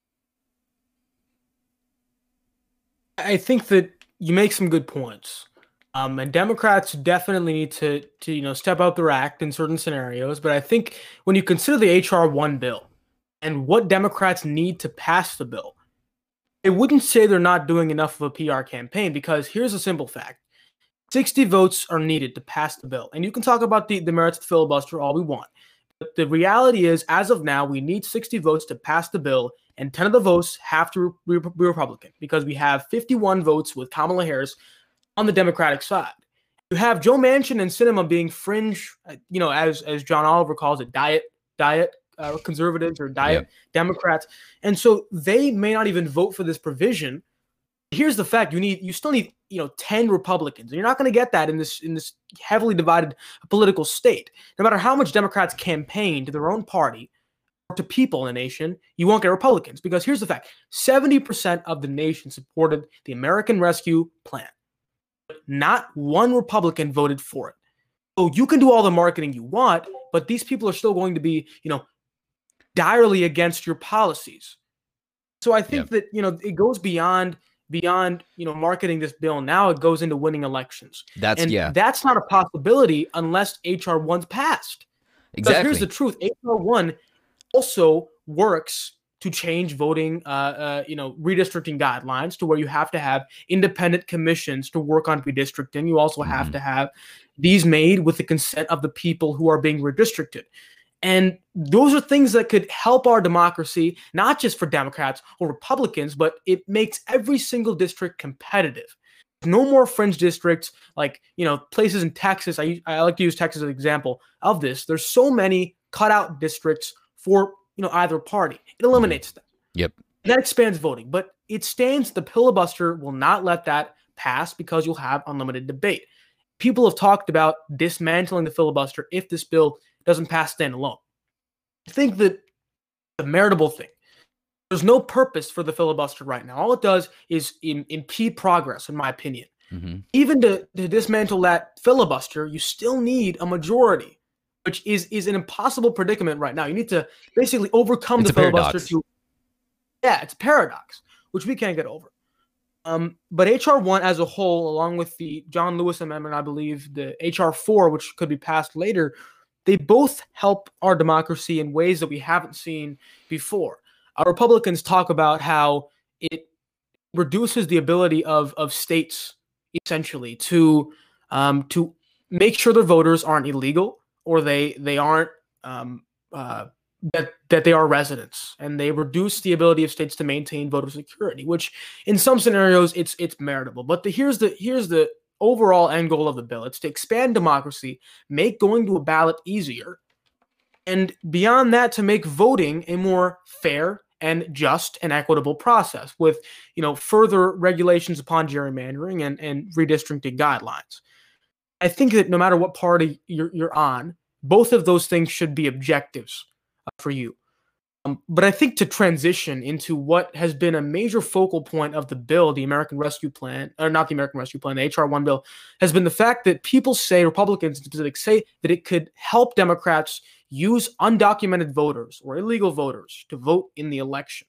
I think that you make some good points. Um, and Democrats definitely need to, to, you know, step out their act in certain scenarios. But I think when you consider the H R one bill and what Democrats need to pass the bill, I wouldn't say they're not doing enough of a P R campaign, because here's a simple fact. sixty votes are needed to pass the bill. And you can talk about the, the merits of the filibuster all we want. But the reality is, as of now, we need sixty votes to pass the bill, and ten of the votes have to be Republican, because we have fifty-one votes with Kamala Harris on the Democratic side. You have Joe Manchin and Sinema being fringe, you know, as as John Oliver calls it, diet diet uh, conservatives or diet yeah. Democrats, and so they may not even vote for this provision. Here's the fact: you need, you still need, you know, ten Republicans, and you're not going to get that in this in this heavily divided political state. No matter how much Democrats campaign to their own party or to people in the nation, you won't get Republicans, because here's the fact: seventy percent of the nation supported the American Rescue Plan. Not one Republican voted for it. So you can do all the marketing you want, but these people are still going to be, you know, direly against your policies. So I think yeah. that, you know, it goes beyond beyond, you know, marketing this bill. Now it goes into winning elections. That's and yeah. that's not a possibility unless H R one's passed. Exactly. Because here's the truth: H R one also works to change voting, uh, uh, you know, redistricting guidelines to where you have to have independent commissions to work on redistricting. You also have mm-hmm. to have these made with the consent of the people who are being redistricted. And those are things that could help our democracy, not just for Democrats or Republicans, but it makes every single district competitive. No more fringe districts like, you know, places in Texas. I, I like to use Texas as an example of this. There's so many cutout districts for, you know, either party. It eliminates them. Yep. That expands voting, but it stands the filibuster will not let that pass because you'll have unlimited debate. People have talked about dismantling the filibuster if this bill doesn't pass standalone. I think that the meritable thing, there's no purpose for the filibuster right now. All it does is im- impede progress, in my opinion. Mm-hmm. Even to, to dismantle that filibuster, you still need a majority, which is, is an impossible predicament right now. You need to basically overcome it's the filibuster paradox. to, yeah, it's a paradox, which we can't get over. Um, but H R one as a whole, along with the John Lewis Amendment, I believe, the H R four, which could be passed later, they both help our democracy in ways that we haven't seen before. Our Republicans talk about how it reduces the ability of, of states, essentially, to um, to make sure their voters aren't illegal or they they aren't um, uh, that that they are residents, and they reduce the ability of states to maintain voter security, which in some scenarios it's it's meritable. But the, here's the here's the overall end goal of the bill. It's to expand democracy, make going to a ballot easier, and beyond that, to make voting a more fair and just and equitable process with, you know, further regulations upon gerrymandering and, and redistricting guidelines. I think that no matter what party you're, you're on, both of those things should be objectives uh, for you. Um, but I think to transition into what has been a major focal point of the bill, the American Rescue Plan, or not the American Rescue Plan, the H R one bill, has been the fact that people say, Republicans in specific, say that it could help Democrats use undocumented voters or illegal voters to vote in the election,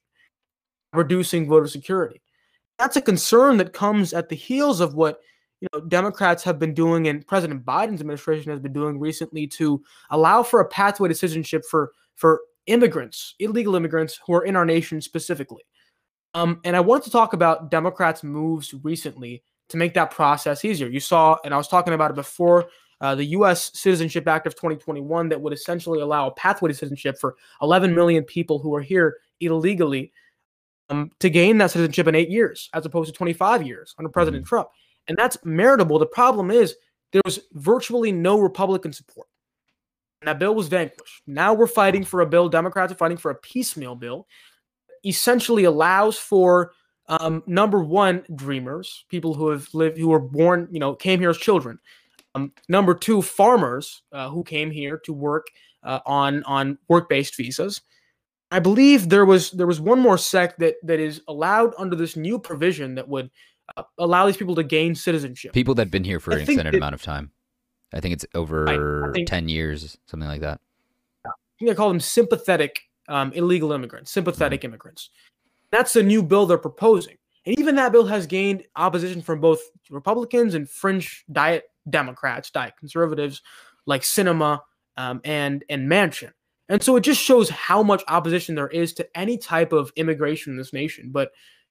reducing voter security. That's a concern that comes at the heels of what, you know, Democrats have been doing and President Biden's administration has been doing recently to allow for a pathway to citizenship for for immigrants, illegal immigrants who are in our nation specifically. Um, and I wanted to talk about Democrats' moves recently to make that process easier. You saw, and I was talking about it before, uh, the U S Citizenship Act of twenty twenty-one that would essentially allow a pathway to citizenship for eleven million people who are here illegally um, to gain that citizenship in eight years, as opposed to twenty-five years under President mm-hmm. Trump. And that's meritable. The problem is there was virtually no Republican support. And that bill was vanquished. Now we're fighting for a bill. Democrats are fighting for a piecemeal bill. Essentially allows for um, number one, dreamers, people who have lived, who were born, you know, came here as children. Um, number two, farmers uh, who came here to work uh, on on work-based visas. I believe there was there was one more sect that that is allowed under this new provision that would uh, allow these people to gain citizenship. People that've been here for I an extended that, amount of time. I think it's over I, I think, ten years, something like that. I think I call them sympathetic um, illegal immigrants, sympathetic mm-hmm. immigrants. That's the new bill they're proposing. And even that bill has gained opposition from both Republicans and fringe diet Democrats, diet conservatives like Sinema um, and, and Manchin. And so it just shows how much opposition there is to any type of immigration in this nation. But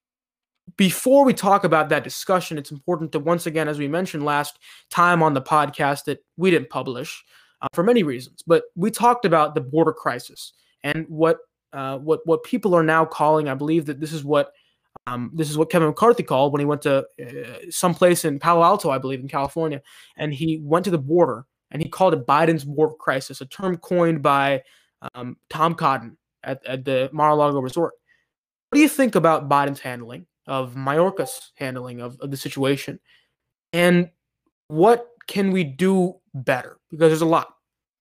before we talk about that discussion, it's important to, once again, as we mentioned last time on the podcast that we didn't publish uh, for many reasons, but we talked about the border crisis and what uh, what what people are now calling. I believe that this is what um, this is what Kevin McCarthy called when he went to uh, someplace in Palo Alto, I believe, in California, and he went to the border and he called it Biden's border crisis, a term coined by um, Tom Cotton at, at the Mar-a-Lago resort. What do you think about Biden's handling of Mayorkas' handling of, of the situation, and what can we do better? Because there's a lot.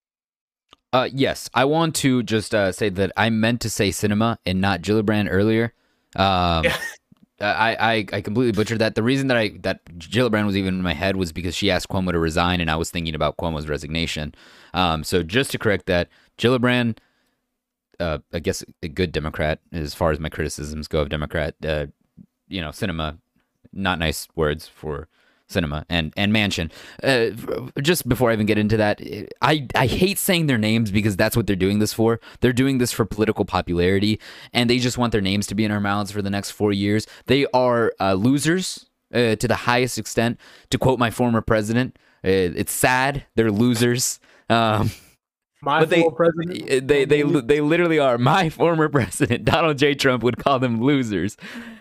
Uh, yes, I want to just uh, say that I meant to say Sinema and not Gillibrand earlier. Um, yeah. I, I, I completely butchered that. The reason that I that Gillibrand was even in my head was because she asked Cuomo to resign, and I was thinking about Cuomo's resignation. Um, so just to correct that, Gillibrand, uh, I guess a good Democrat as far as my criticisms go of Democrat. Uh, you know, Sinema, not nice words for Sinema and, and Manchin. Uh, just before I even get into that, I, I hate saying their names because that's what they're doing this for. They're doing this for political popularity, and they just want their names to be in our mouths for the next four years. They are uh, losers uh, to the highest extent. To quote my former president, uh, it's sad. They're losers. Um, my but former they, president? They, they, they, they literally are. My former president, Donald J. Trump, would call them losers.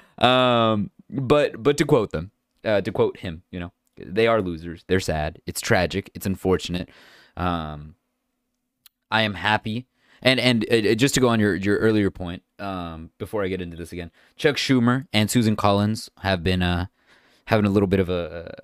Um, but but to quote them, uh, to quote him, you know, they are losers. They're sad. It's tragic. It's unfortunate. Um, I am happy. And and uh, just to go on your, your earlier point, um, before I get into this again, Chuck Schumer and Susan Collins have been uh, having a little bit of a,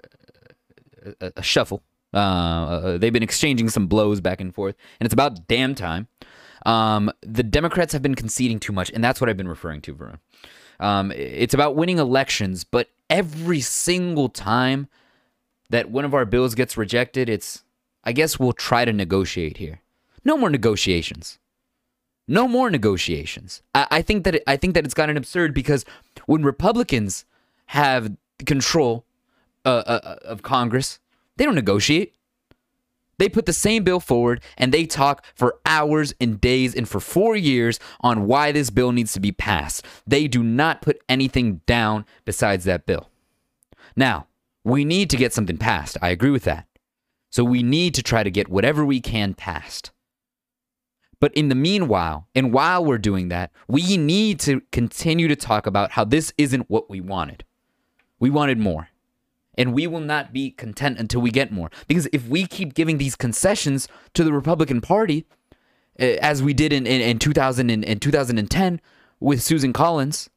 a, a shuffle. Uh, uh, they've been exchanging some blows back and forth, and it's about damn time. Um, the Democrats have been conceding too much, and that's what I've been referring to, Varun. Um, it's about winning elections, but every single time that one of our bills gets rejected, it's, I guess we'll try to negotiate here. No more negotiations. No more negotiations. I, I think that it, I think that it's gotten absurd because when Republicans have control uh, uh, of Congress, they don't negotiate. They put the same bill forward and they talk for hours and days and for four years on why this bill needs to be passed. They do not put anything down besides that bill. Now, We need to get something passed. I agree with that. So we need to try to get whatever we can passed. But in the meanwhile, and while we're doing that, we need to continue to talk about how this isn't what we wanted. We wanted more. And we will not be content until we get more. Because if we keep giving these concessions to the Republican Party, as we did in, in, in two thousand and, in two thousand ten with Susan Collins,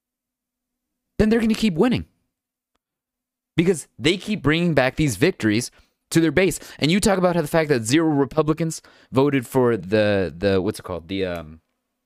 then they're going to keep winning. Because they keep bringing back these victories to their base. And you talk about how the fact that zero Republicans voted for the, the what's it called? The, um,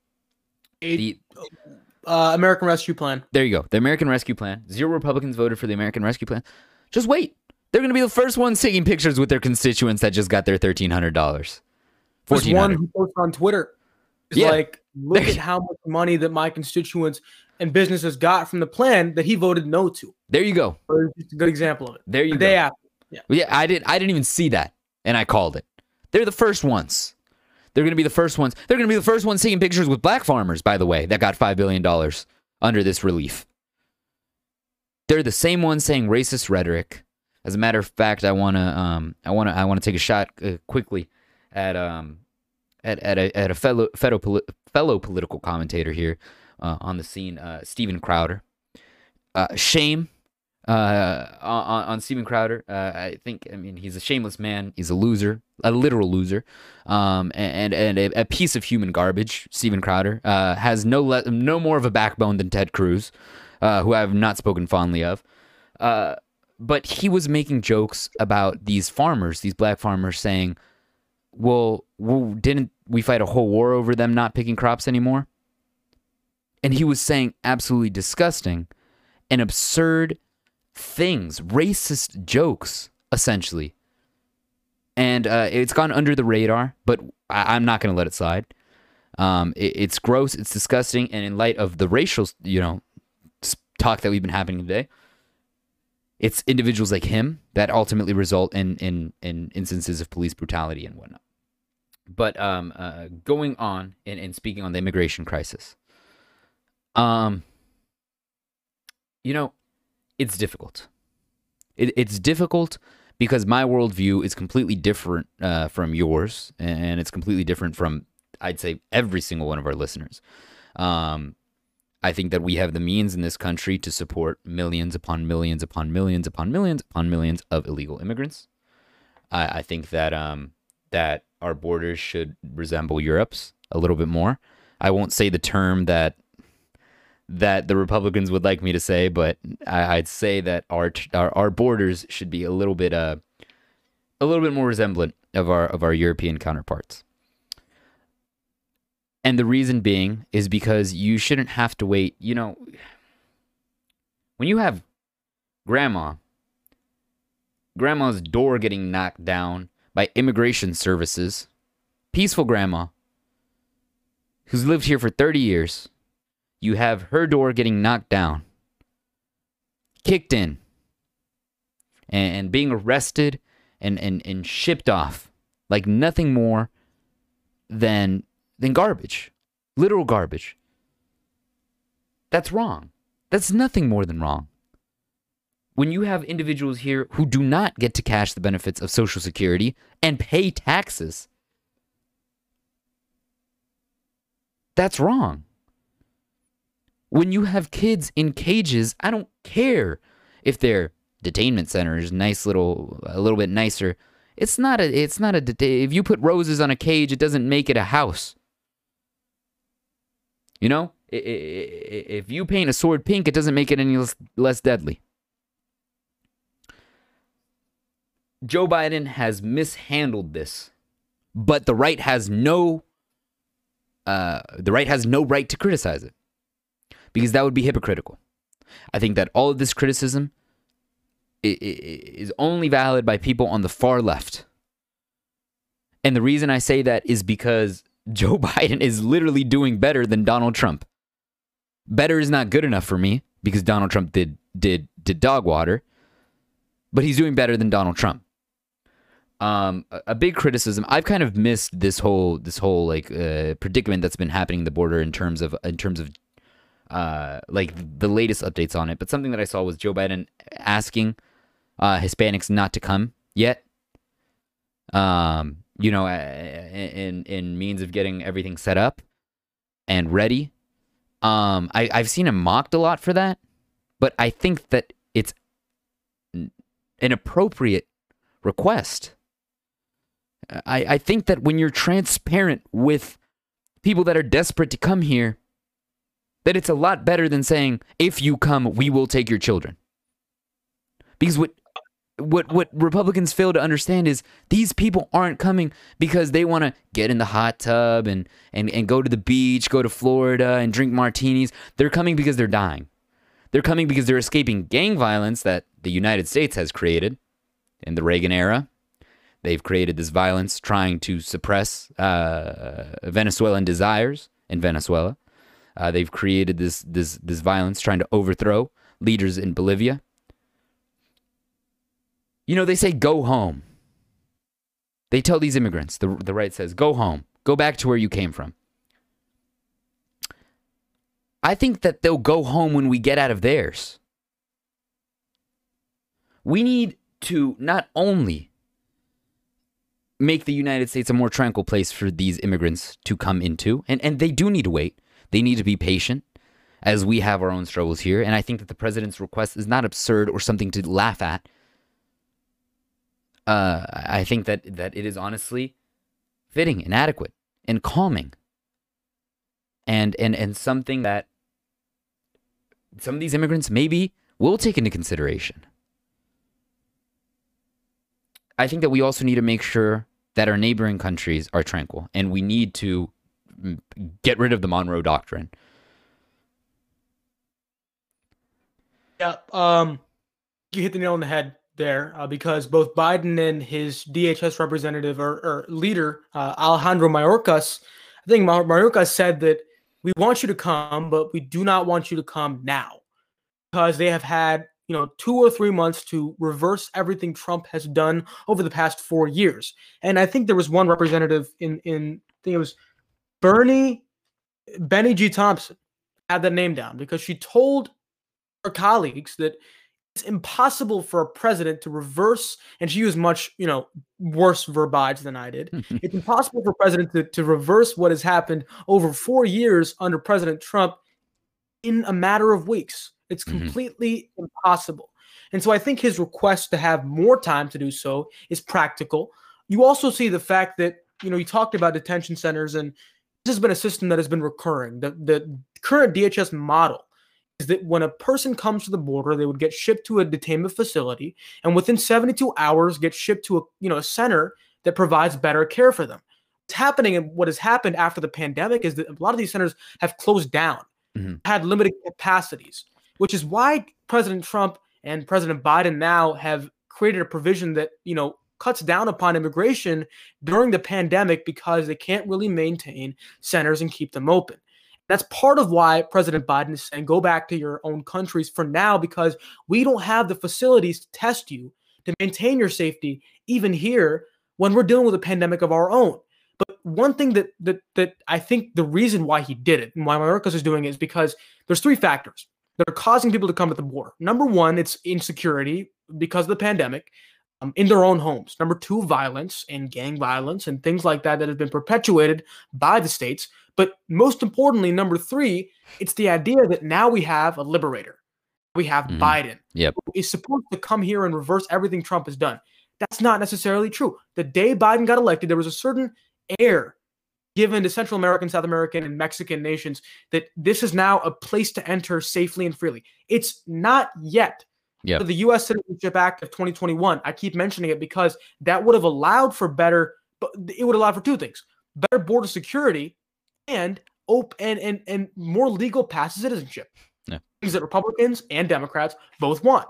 the uh, American Rescue Plan. There you go. The American Rescue Plan. Zero Republicans voted for the American Rescue Plan. Just wait. They're going to be the first ones taking pictures with their constituents that just got their thirteen hundred dollars. There's one who posted on Twitter. It's Yeah. like, look at how much money that my constituents and businesses got from the plan that he voted no to. There you go. Or just a good example of it. There you The go. day after. Yeah. Yeah, I didn't I didn't even see that. And I called it. They're the first ones. They're going to be the first ones. They're going to be the first ones taking pictures with black farmers, by the way, that got five billion dollars under this relief. They're the same ones saying racist rhetoric. As a matter of fact, I want to um I want to I want to take a shot uh, quickly at um at at a, at a fellow fellow poli- fellow political commentator here uh, on the scene, uh, Steven Crowder. Uh, shame uh, on, on Steven Crowder. Uh, I think, I mean, he's a shameless man. He's a loser, a literal loser, um, and and a, a piece of human garbage. Steven Crowder uh, has no le- no more of a backbone than Ted Cruz, uh, who I have not spoken fondly of. Uh, but he was making jokes about these farmers, these black farmers, saying, well, well, didn't we fight a whole war over them not picking crops anymore? And he was saying absolutely disgusting and absurd things, racist jokes, essentially. And uh, it's gone under the radar, but I- I'm not going to let it slide. Um, it- it's gross, it's disgusting, and in light of the racial, you know, talk that we've been having today, it's individuals like him that ultimately result in in, in instances of police brutality and whatnot. But um, uh, going on and, and speaking on the immigration crisis, um, you know, it's difficult. It, it's difficult because my worldview is completely different uh, from yours, and it's completely different from, I'd say, every single one of our listeners. Um, I think that we have the means in this country to support millions upon millions upon millions upon millions upon millions of illegal immigrants. I, I think that um, that our borders should resemble Europe's a little bit more. I won't say the term that that the Republicans would like me to say, but I, I'd say that our, our our borders should be a little bit uh a little bit more resemblant of our of our European counterparts. And the reason being is because you shouldn't have to wait. You know, when you have grandma, grandma's door getting knocked down by immigration services, peaceful grandma, who's lived here for thirty years, you have her door getting knocked down, kicked in, and, and being arrested and, and, and shipped off like nothing more than than garbage, literal garbage. That's wrong. That's nothing more than wrong. When you have individuals here who do not get to cash the benefits of Social Security and pay taxes, that's wrong. When you have kids in cages, I don't care if their detainment center is nice little, a little bit nicer. It's not a, it's not a, if you put roses on a cage, it doesn't make it a house. You know, if you paint a sword pink, it doesn't make it any less deadly. Joe Biden has mishandled this, but the right has no, uh, the right has no right to criticize it, because that would be hypocritical. I think that all of this criticism is only valid by people on the far left. And the reason I say that is because Joe Biden is literally doing better than Donald Trump. Better is not good enough for me because Donald Trump did did did dog water, but he's doing better than Donald Trump. Um, a, a big criticism. I've kind of missed this whole this whole like uh, predicament that's been happening at the border in terms of in terms of uh like the latest updates on it. But something that I saw was Joe Biden asking uh, Hispanics not to come yet. Um, you know, in in means of getting everything set up and ready. Um, I, I've seen him mocked a lot for that, but I think that it's an appropriate request. I, I think that when you're transparent with people that are desperate to come here, that it's a lot better than saying, if you come, we will take your children. Because what what what Republicans fail to understand is these people aren't coming because they want to get in the hot tub and, and, and go to the beach, go to Florida and drink martinis. They're coming because they're dying. They're coming because they're escaping gang violence that the United States has created in the Reagan era. They've created this violence trying to suppress uh, Venezuelan desires in Venezuela. Uh, they've created this this this violence trying to overthrow leaders in Bolivia. You know, they say, go home. They tell these immigrants, the, the right says, go home. Go back to where you came from. I think that they'll go home when we get out of theirs. We need to not only make the United States a more tranquil place for these immigrants to come into, and, and they do need to wait. They need to be patient as we have our own struggles here. And I think that the president's request is not absurd or something to laugh at. Uh, I think that, that it is honestly fitting and adequate and calming. And, and, and something that some of these immigrants maybe will take into consideration. I think that we also need to make sure that our neighboring countries are tranquil, and we need to get rid of the Monroe Doctrine. Yeah, um, you hit the nail on the head there, uh, because both Biden and his D H S representative or, or leader, uh, Alejandro Mayorkas, I think Mayorkas said that we want you to come, but we do not want you to come now, because they have had, you know, two or three months to reverse everything Trump has done over the past four years. And I think there was one representative in, in I think it was Bernie, Benny G. Thompson, had that name down, because she told her colleagues that it's impossible for a president to reverse, and she used much, you know, worse verbiage than I did. It's impossible for a president to, to reverse what has happened over four years under President Trump in a matter of weeks. It's completely mm-hmm. impossible. And so I think his request to have more time to do so is practical. You also see the fact that, you know, you talked about detention centers, and this has been a system that has been recurring. The, the current D H S model is that when a person comes to the border, they would get shipped to a detainment facility, and within seventy-two hours get shipped to a, you know, a center that provides better care for them. What's happening, and what has happened after the pandemic, is that a lot of these centers have closed down, mm-hmm. had limited capacities, which is why President Trump and President Biden now have created a provision that, you know, cuts down upon immigration during the pandemic, because they can't really maintain centers and keep them open. That's part of why President Biden is saying, go back to your own countries for now, because we don't have the facilities to test you, to maintain your safety, even here, when we're dealing with a pandemic of our own. But one thing that that that I think the reason why he did it, and why Mayorkas is doing it, is because there's three factors that are causing people to come to the border. Number one, it's insecurity because of the pandemic um, in their own homes. Number two, violence and gang violence and things like that that have been perpetuated by the states. But most importantly, number three, it's the idea that now we have a liberator. We have mm-hmm. Biden, yep. who is supposed to come here and reverse everything Trump has done. That's not necessarily true. The day Biden got elected, there was a certain air given to Central American, South American, and Mexican nations that this is now a place to enter safely and freely. It's not yet. Yep. So the U S Citizenship Act of twenty twenty-one, I keep mentioning it because that would have allowed for better, but it would allow for two things: better border security and open and, and, and more legal path to citizenship. Yeah. Things that Republicans and Democrats both want.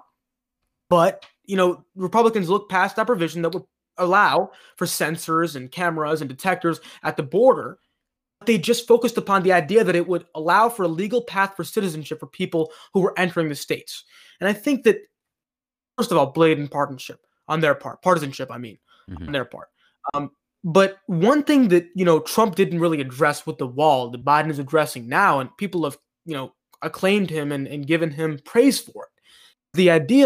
But, you know, Republicans look past that provision that would allow for sensors and cameras and detectors at the border. They just focused upon the idea that it would allow for a legal path for citizenship for people who were entering the states. And I think that, first of all, blatant partisanship on their part, partisanship, I mean, mm-hmm. on their part. Um, but one thing that, you know, Trump didn't really address with the wall, that Biden is addressing now, and people have, you know, acclaimed him and, and given him praise for it. The idea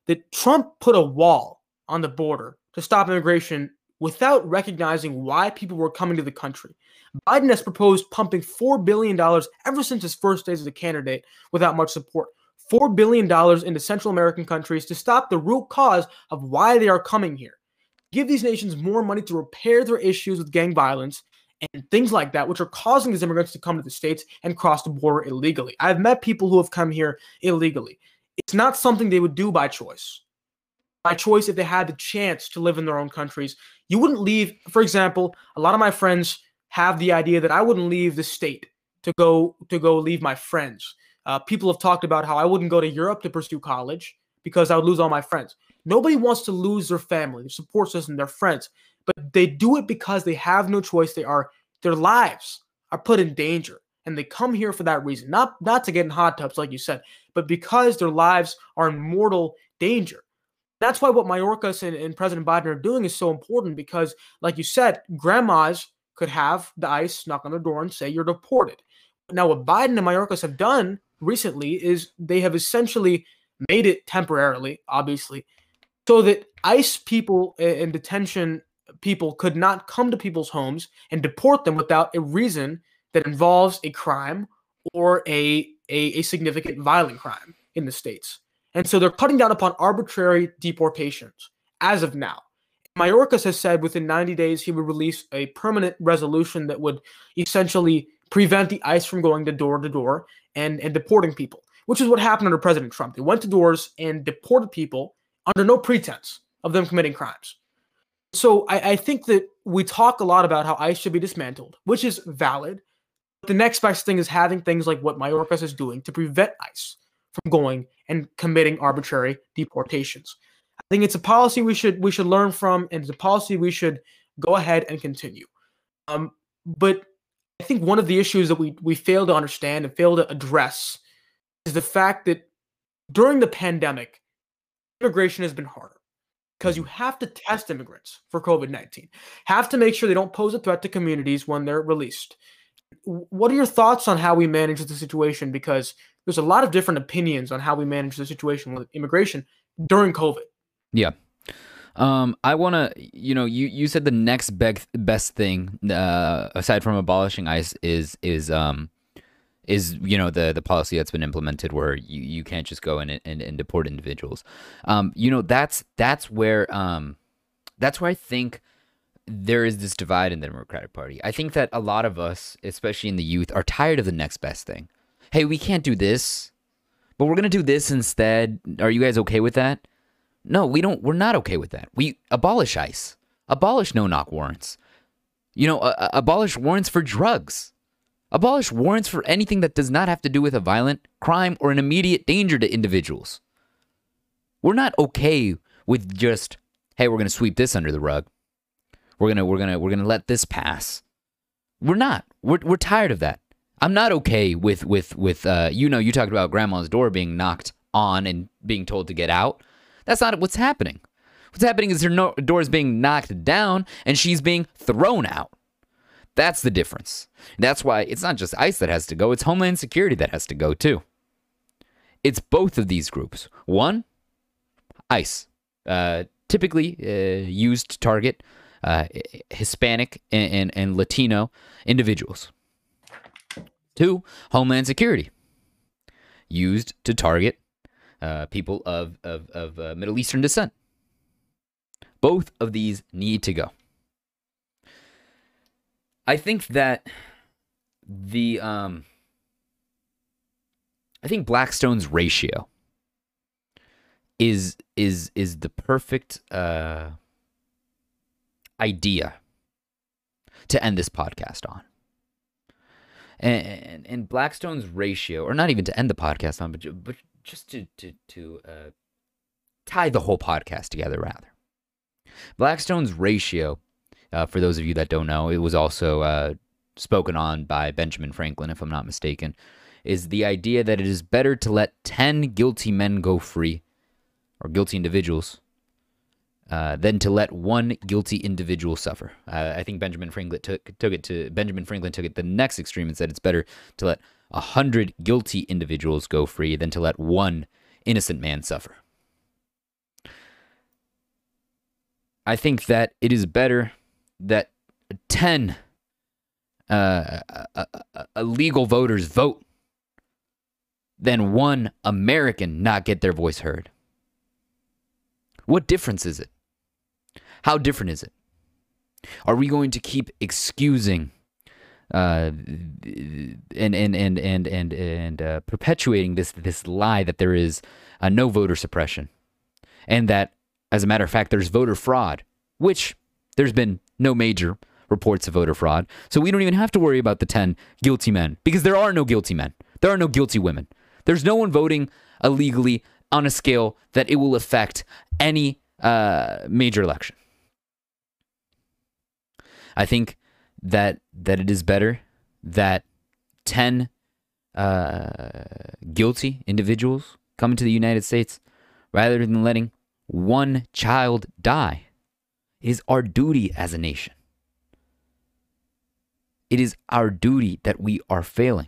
that Trump put a wall on the border to stop immigration without recognizing why people were coming to the country. Biden has proposed pumping four billion dollars ever since his first days as a candidate without much support. four billion dollars into Central American countries to stop the root cause of why they are coming here. Give these nations more money to repair their issues with gang violence and things like that, which are causing these immigrants to come to the States and cross the border illegally. I've met people who have come here illegally. It's not something they would do by choice. By choice, if they had the chance to live in their own countries, you wouldn't leave. For example, a lot of my friends have the idea that I wouldn't leave the state to go to go leave my friends. Uh, people have talked about how I wouldn't go to Europe to pursue college because I would lose all my friends. Nobody wants to lose their family, their support system, their friends, but they do it because they have no choice. They are their lives are put in danger, and they come here for that reason. Not not to get in hot tubs, like you said, but because their lives are in mortal danger. That's why what Mayorkas and, and President Biden are doing is so important because, like you said, grandmas could have the ICE knock on their door and say you're deported. Now, what Biden and Mayorkas have done recently is they have essentially made it temporarily, obviously, so that ICE people and detention people could not come to people's homes and deport them without a reason that involves a crime or a, a, a significant violent crime in the States. And so they're cutting down upon arbitrary deportations as of now. Mayorkas has said within ninety days he would release a permanent resolution that would essentially prevent the ICE from going to door to door and, and deporting people, which is what happened under President Trump. They went to doors and deported people under no pretense of them committing crimes. So I, I think that we talk a lot about how ICE should be dismantled, which is valid. But the next best thing is having things like what Mayorkas is doing to prevent ICE from going and committing arbitrary deportations. I think it's a policy we should we should learn from, and it's a policy we should go ahead and continue. Um, but I think one of the issues that we we fail to understand and fail to address is the fact that during the pandemic, immigration has been harder because you have to test immigrants for COVID nineteen, have to make sure they don't pose a threat to communities when they're released. What are your thoughts on how we manage the situation? Because there's a lot of different opinions on how we manage the situation with immigration during COVID. Yeah. Um, I want to, you know, you, you said the next best best thing, uh, aside from abolishing ICE is, is, um, is, you know, the, the policy that's been implemented where you, you can't just go in and, and, and deport individuals. Um, you know, that's, that's where, um, that's where I think there is this divide in the Democratic Party. I think that a lot of us, especially in the youth, are tired of the next best thing. Hey, we can't do this, but we're going to do this instead. Are you guys okay with that? No, we don't. We're not okay with that. We abolish ICE, abolish no-knock warrants, you know, uh, abolish warrants for drugs, abolish warrants for anything that does not have to do with a violent crime or an immediate danger to individuals. We're not okay with just, hey, we're going to sweep this under the rug. We're gonna, we're gonna, we're gonna let this pass. We're not. We're we're tired of that. I'm not okay with with with. Uh, you know, you talked about grandma's door being knocked on and being told to get out. That's not what's happening. What's happening is her no- door is being knocked down and she's being thrown out. That's the difference. That's why it's not just ICE that has to go. It's Homeland Security that has to go too. It's both of these groups. One, ICE, uh, typically uh, used to target uh, Hispanic and, and, and Latino individuals. Two, Homeland Security, used to target Uh, people of, of, of uh, Middle Eastern descent. Both of these need to go. I think that the, um, I think Blackstone's ratio is, is, is the perfect uh, idea to end this podcast on. And, and, and Blackstone's ratio, or not even to end the podcast on, but, but just to to to uh, tie the whole podcast together, rather. Blackstone's ratio, uh, for those of you that don't know, it was also uh, spoken on by Benjamin Franklin, if I'm not mistaken, is the idea that it is better to let ten guilty men go free, or guilty individuals, uh, than to let one guilty individual suffer. Uh, I think Benjamin Franklin took took it to Benjamin Franklin took it the next extreme and said it's better to let a hundred guilty individuals go free than to let one innocent man suffer. I think that it is better that ten uh, uh, uh, illegal voters vote than one American not get their voice heard. What difference is it? How different is it? Are we going to keep excusing uh, and and and and and and uh, perpetuating this this lie that there is uh, no voter suppression, and that, as a matter of fact, there's voter fraud, which there's been no major reports of voter fraud, so we don't even have to worry about the ten guilty men, because there are no guilty men. There are no guilty women. There's no one voting illegally on a scale that it will affect any uh, major election. I think that that it is better that ten uh, guilty individuals come into the United States rather than letting one child die. It is our duty as a nation. It is our duty that we are failing.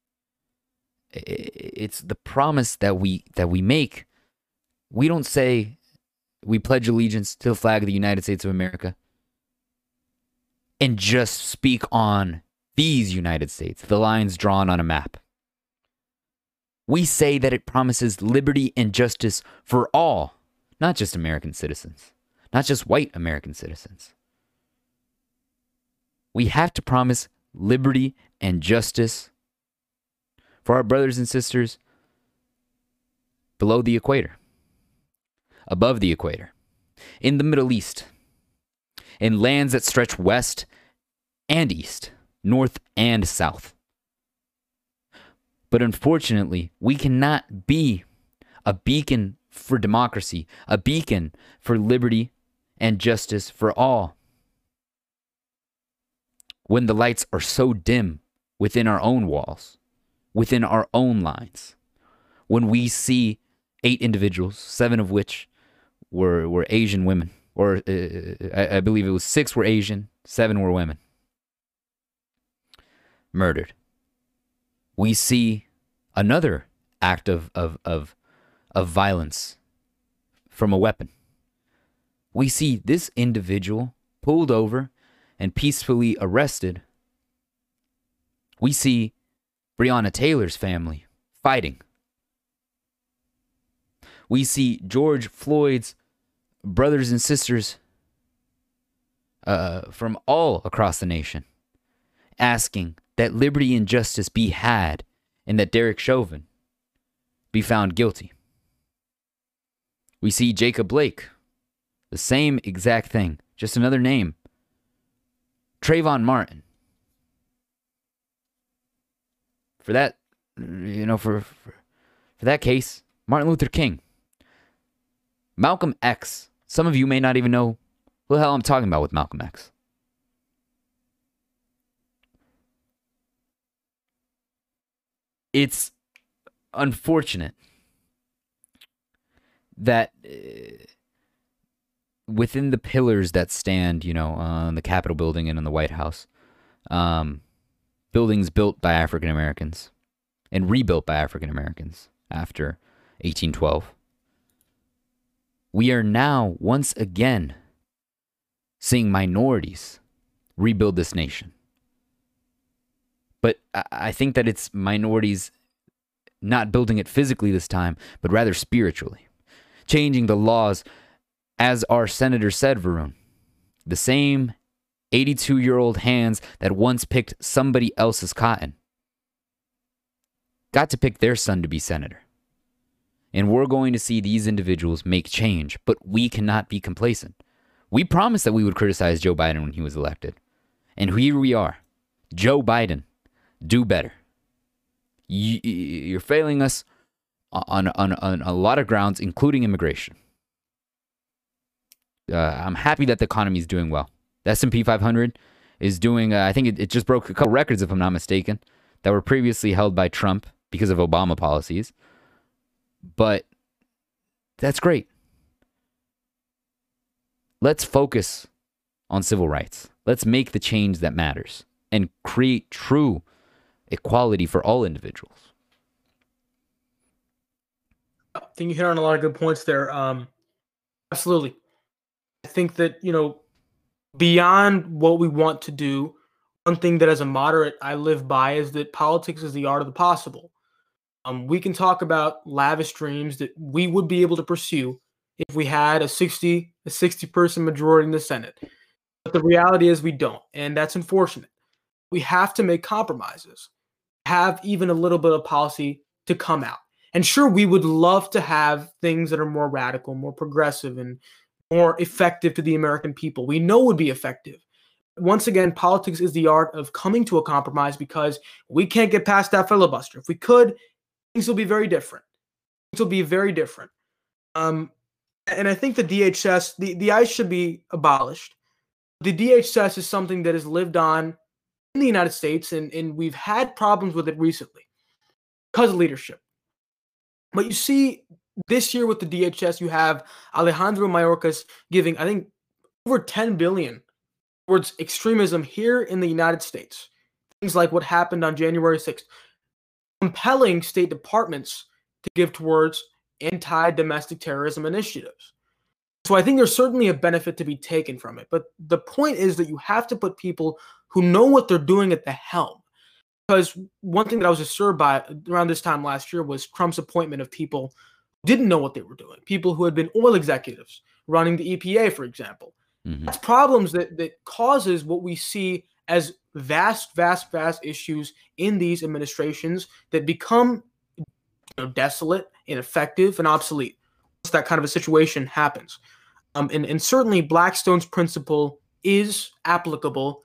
It's the promise that we that we make. We don't say we pledge allegiance to the flag of the United States of America and just speak on these United States, the lines drawn on a map. We say that it promises liberty and justice for all, not just American citizens, not just white American citizens. We have to promise liberty and justice for our brothers and sisters below the equator, above the equator, in the Middle East, in lands that stretch west and east, north and south. But unfortunately, we cannot be a beacon for democracy, a beacon for liberty and justice for all, when the lights are so dim within our own walls, within our own lines. When we see eight individuals, seven of which were, were Asian women, or uh, I, I believe it was six were Asian, seven were women, murdered. We see another act of, of, of, of violence from a weapon. We see this individual pulled over and peacefully arrested. We see Breonna Taylor's family fighting. We see George Floyd's brothers and sisters uh, from all across the nation asking that liberty and justice be had and that Derek Chauvin be found guilty. We see Jacob Blake, the same exact thing, just another name. Trayvon Martin. For that, you know, for, for for that case, Martin Luther King. Malcolm X. Some of you may not even know who the hell I'm talking about with Malcolm X. It's unfortunate that uh, within the pillars that stand, you know, on the Capitol building and in the White House, um, buildings built by African Americans and rebuilt by African Americans after eighteen twelve. We are now once again seeing minorities rebuild this nation. But I think that it's minorities not building it physically this time, but rather spiritually. Changing the laws, as our senator said, Varun. The same eighty-two-year-old hands that once picked somebody else's cotton got to pick their son to be senator. And we're going to see these individuals make change, but we cannot be complacent. We promised that we would criticize Joe Biden when he was elected. And here we are. Joe Biden, do better. You're failing us on, on, on a lot of grounds, including immigration. Uh, I'm happy that the economy is doing well. The S and P five hundred is doing, uh, I think it, it just broke a couple records, if I'm not mistaken, that were previously held by Trump because of Obama policies. But that's great. Let's focus on civil rights. Let's make the change that matters and create true equality for all individuals. I think you hit on a lot of good points there. Um, absolutely. I think that, you know, beyond what we want to do, one thing that as a moderate I live by is that politics is the art of the possible. Um, we can talk about lavish dreams that we would be able to pursue if we had a sixty a sixty person majority in the Senate. But the reality is we don't, and that's unfortunate. We have to make compromises, have even a little bit of policy to come out. And sure, we would love to have things that are more radical, more progressive, and more effective to the American people. We know would be effective. Once again, politics is the art of coming to a compromise because we can't get past that filibuster. If we could, things will be very different. Things will be very different. Um, and I think the D H S, the, the ICE should be abolished. The D H S is something that has lived on in the United States, and, and we've had problems with it recently because of leadership. But you see, this year with the D H S, you have Alejandro Mayorkas giving, I think, over ten billion dollars towards extremism here in the United States. Things like what happened on January sixth, compelling state departments to give towards anti-domestic terrorism initiatives. So I think there's certainly a benefit to be taken from it. But the point is that you have to put people who know what they're doing at the helm. Because one thing that I was disturbed by around this time last year was Trump's appointment of people who didn't know what they were doing. People who had been oil executives running the E P A, for example. Mm-hmm. That's problems that, that causes what we see as vast, vast, vast issues in these administrations that become, you know, desolate, ineffective, and obsolete. Once that kind of a situation happens. Um, and, and certainly Blackstone's principle is applicable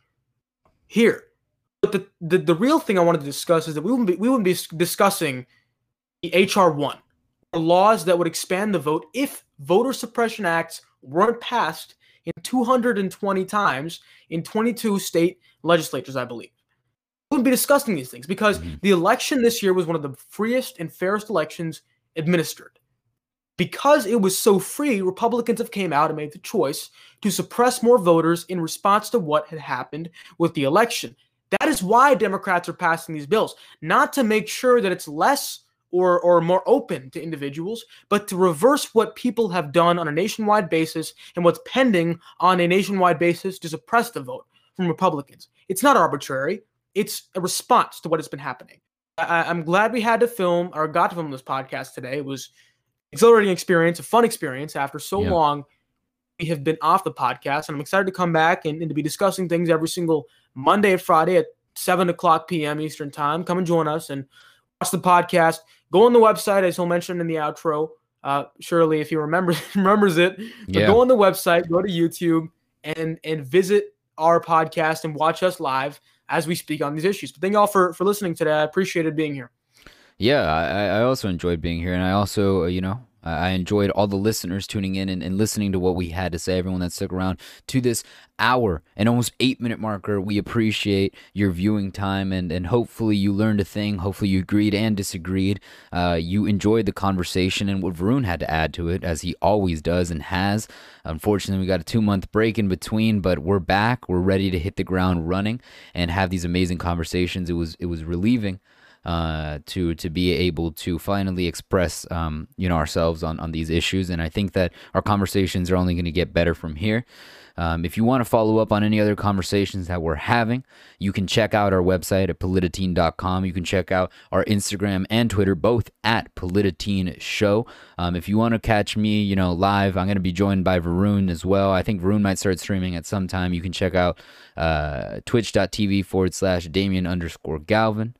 here. But the, the, the real thing I wanted to discuss is that we wouldn't be, we wouldn't be discussing the H R one, or laws that would expand the vote if voter suppression acts weren't passed in two hundred twenty times in twenty-two state legislatures, I believe. We wouldn't be discussing these things because mm-hmm. the election this year was one of the freest and fairest elections administered. Because it was so free, Republicans have came out and made the choice to suppress more voters in response to what had happened with the election. That is why Democrats are passing these bills, not to make sure that it's less or, or more open to individuals, but to reverse what people have done on a nationwide basis and what's pending on a nationwide basis to suppress the vote from Republicans. It's not arbitrary. It's a response to what has been happening. I, I'm glad we had to film or got to film this podcast today. It was an exhilarating experience, a fun experience after so yeah. long we have been off the podcast, and I'm excited to come back and, and to be discussing things every single Monday and Friday at seven o'clock p.m. Eastern time. Come and join us and watch the podcast. Go on the website, as he'll mention in the outro, uh, surely if he remembers remembers it. But yeah. go on the website, go to YouTube, and and visit our podcast and watch us live as we speak on these issues. But thank you all for, for listening today. I appreciated being here. Yeah, I, I also enjoyed being here, and I also, you know, I enjoyed all the listeners tuning in and, and listening to what we had to say, everyone that stuck around to this hour and almost eight minute marker. We appreciate your viewing time, and, and hopefully you learned a thing. Hopefully you agreed and disagreed. Uh, you enjoyed the conversation and what Varun had to add to it, as he always does and has. Unfortunately, we got a two month break in between, but we're back. We're ready to hit the ground running and have these amazing conversations. It was, it was relieving. Uh, to to be able to finally express um, you know ourselves on, on these issues, and I think that our conversations are only going to get better from here. Um, if you want to follow up on any other conversations that we're having, you can check out our website at polititeen dot com. You can check out our Instagram and Twitter, both at Polititeen Show. Um, if you want to catch me, you know, live, I'm going to be joined by Varun as well. I think Varun might start streaming at some time. You can check out uh, twitch.tv forward slash Damien underscore Galvin.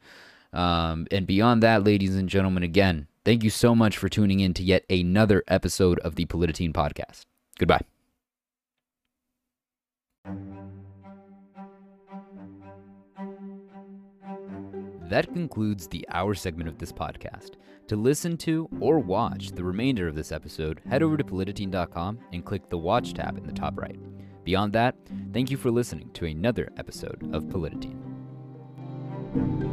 Um, and beyond that, ladies and gentlemen, again, thank you so much for tuning in to yet another episode of the Polititeen Podcast. Goodbye. That concludes the hour segment of this podcast. To listen to or watch the remainder of this episode, head over to Polititeen dot com and click the Watch tab in the top right. Beyond that, thank you for listening to another episode of Polititeen.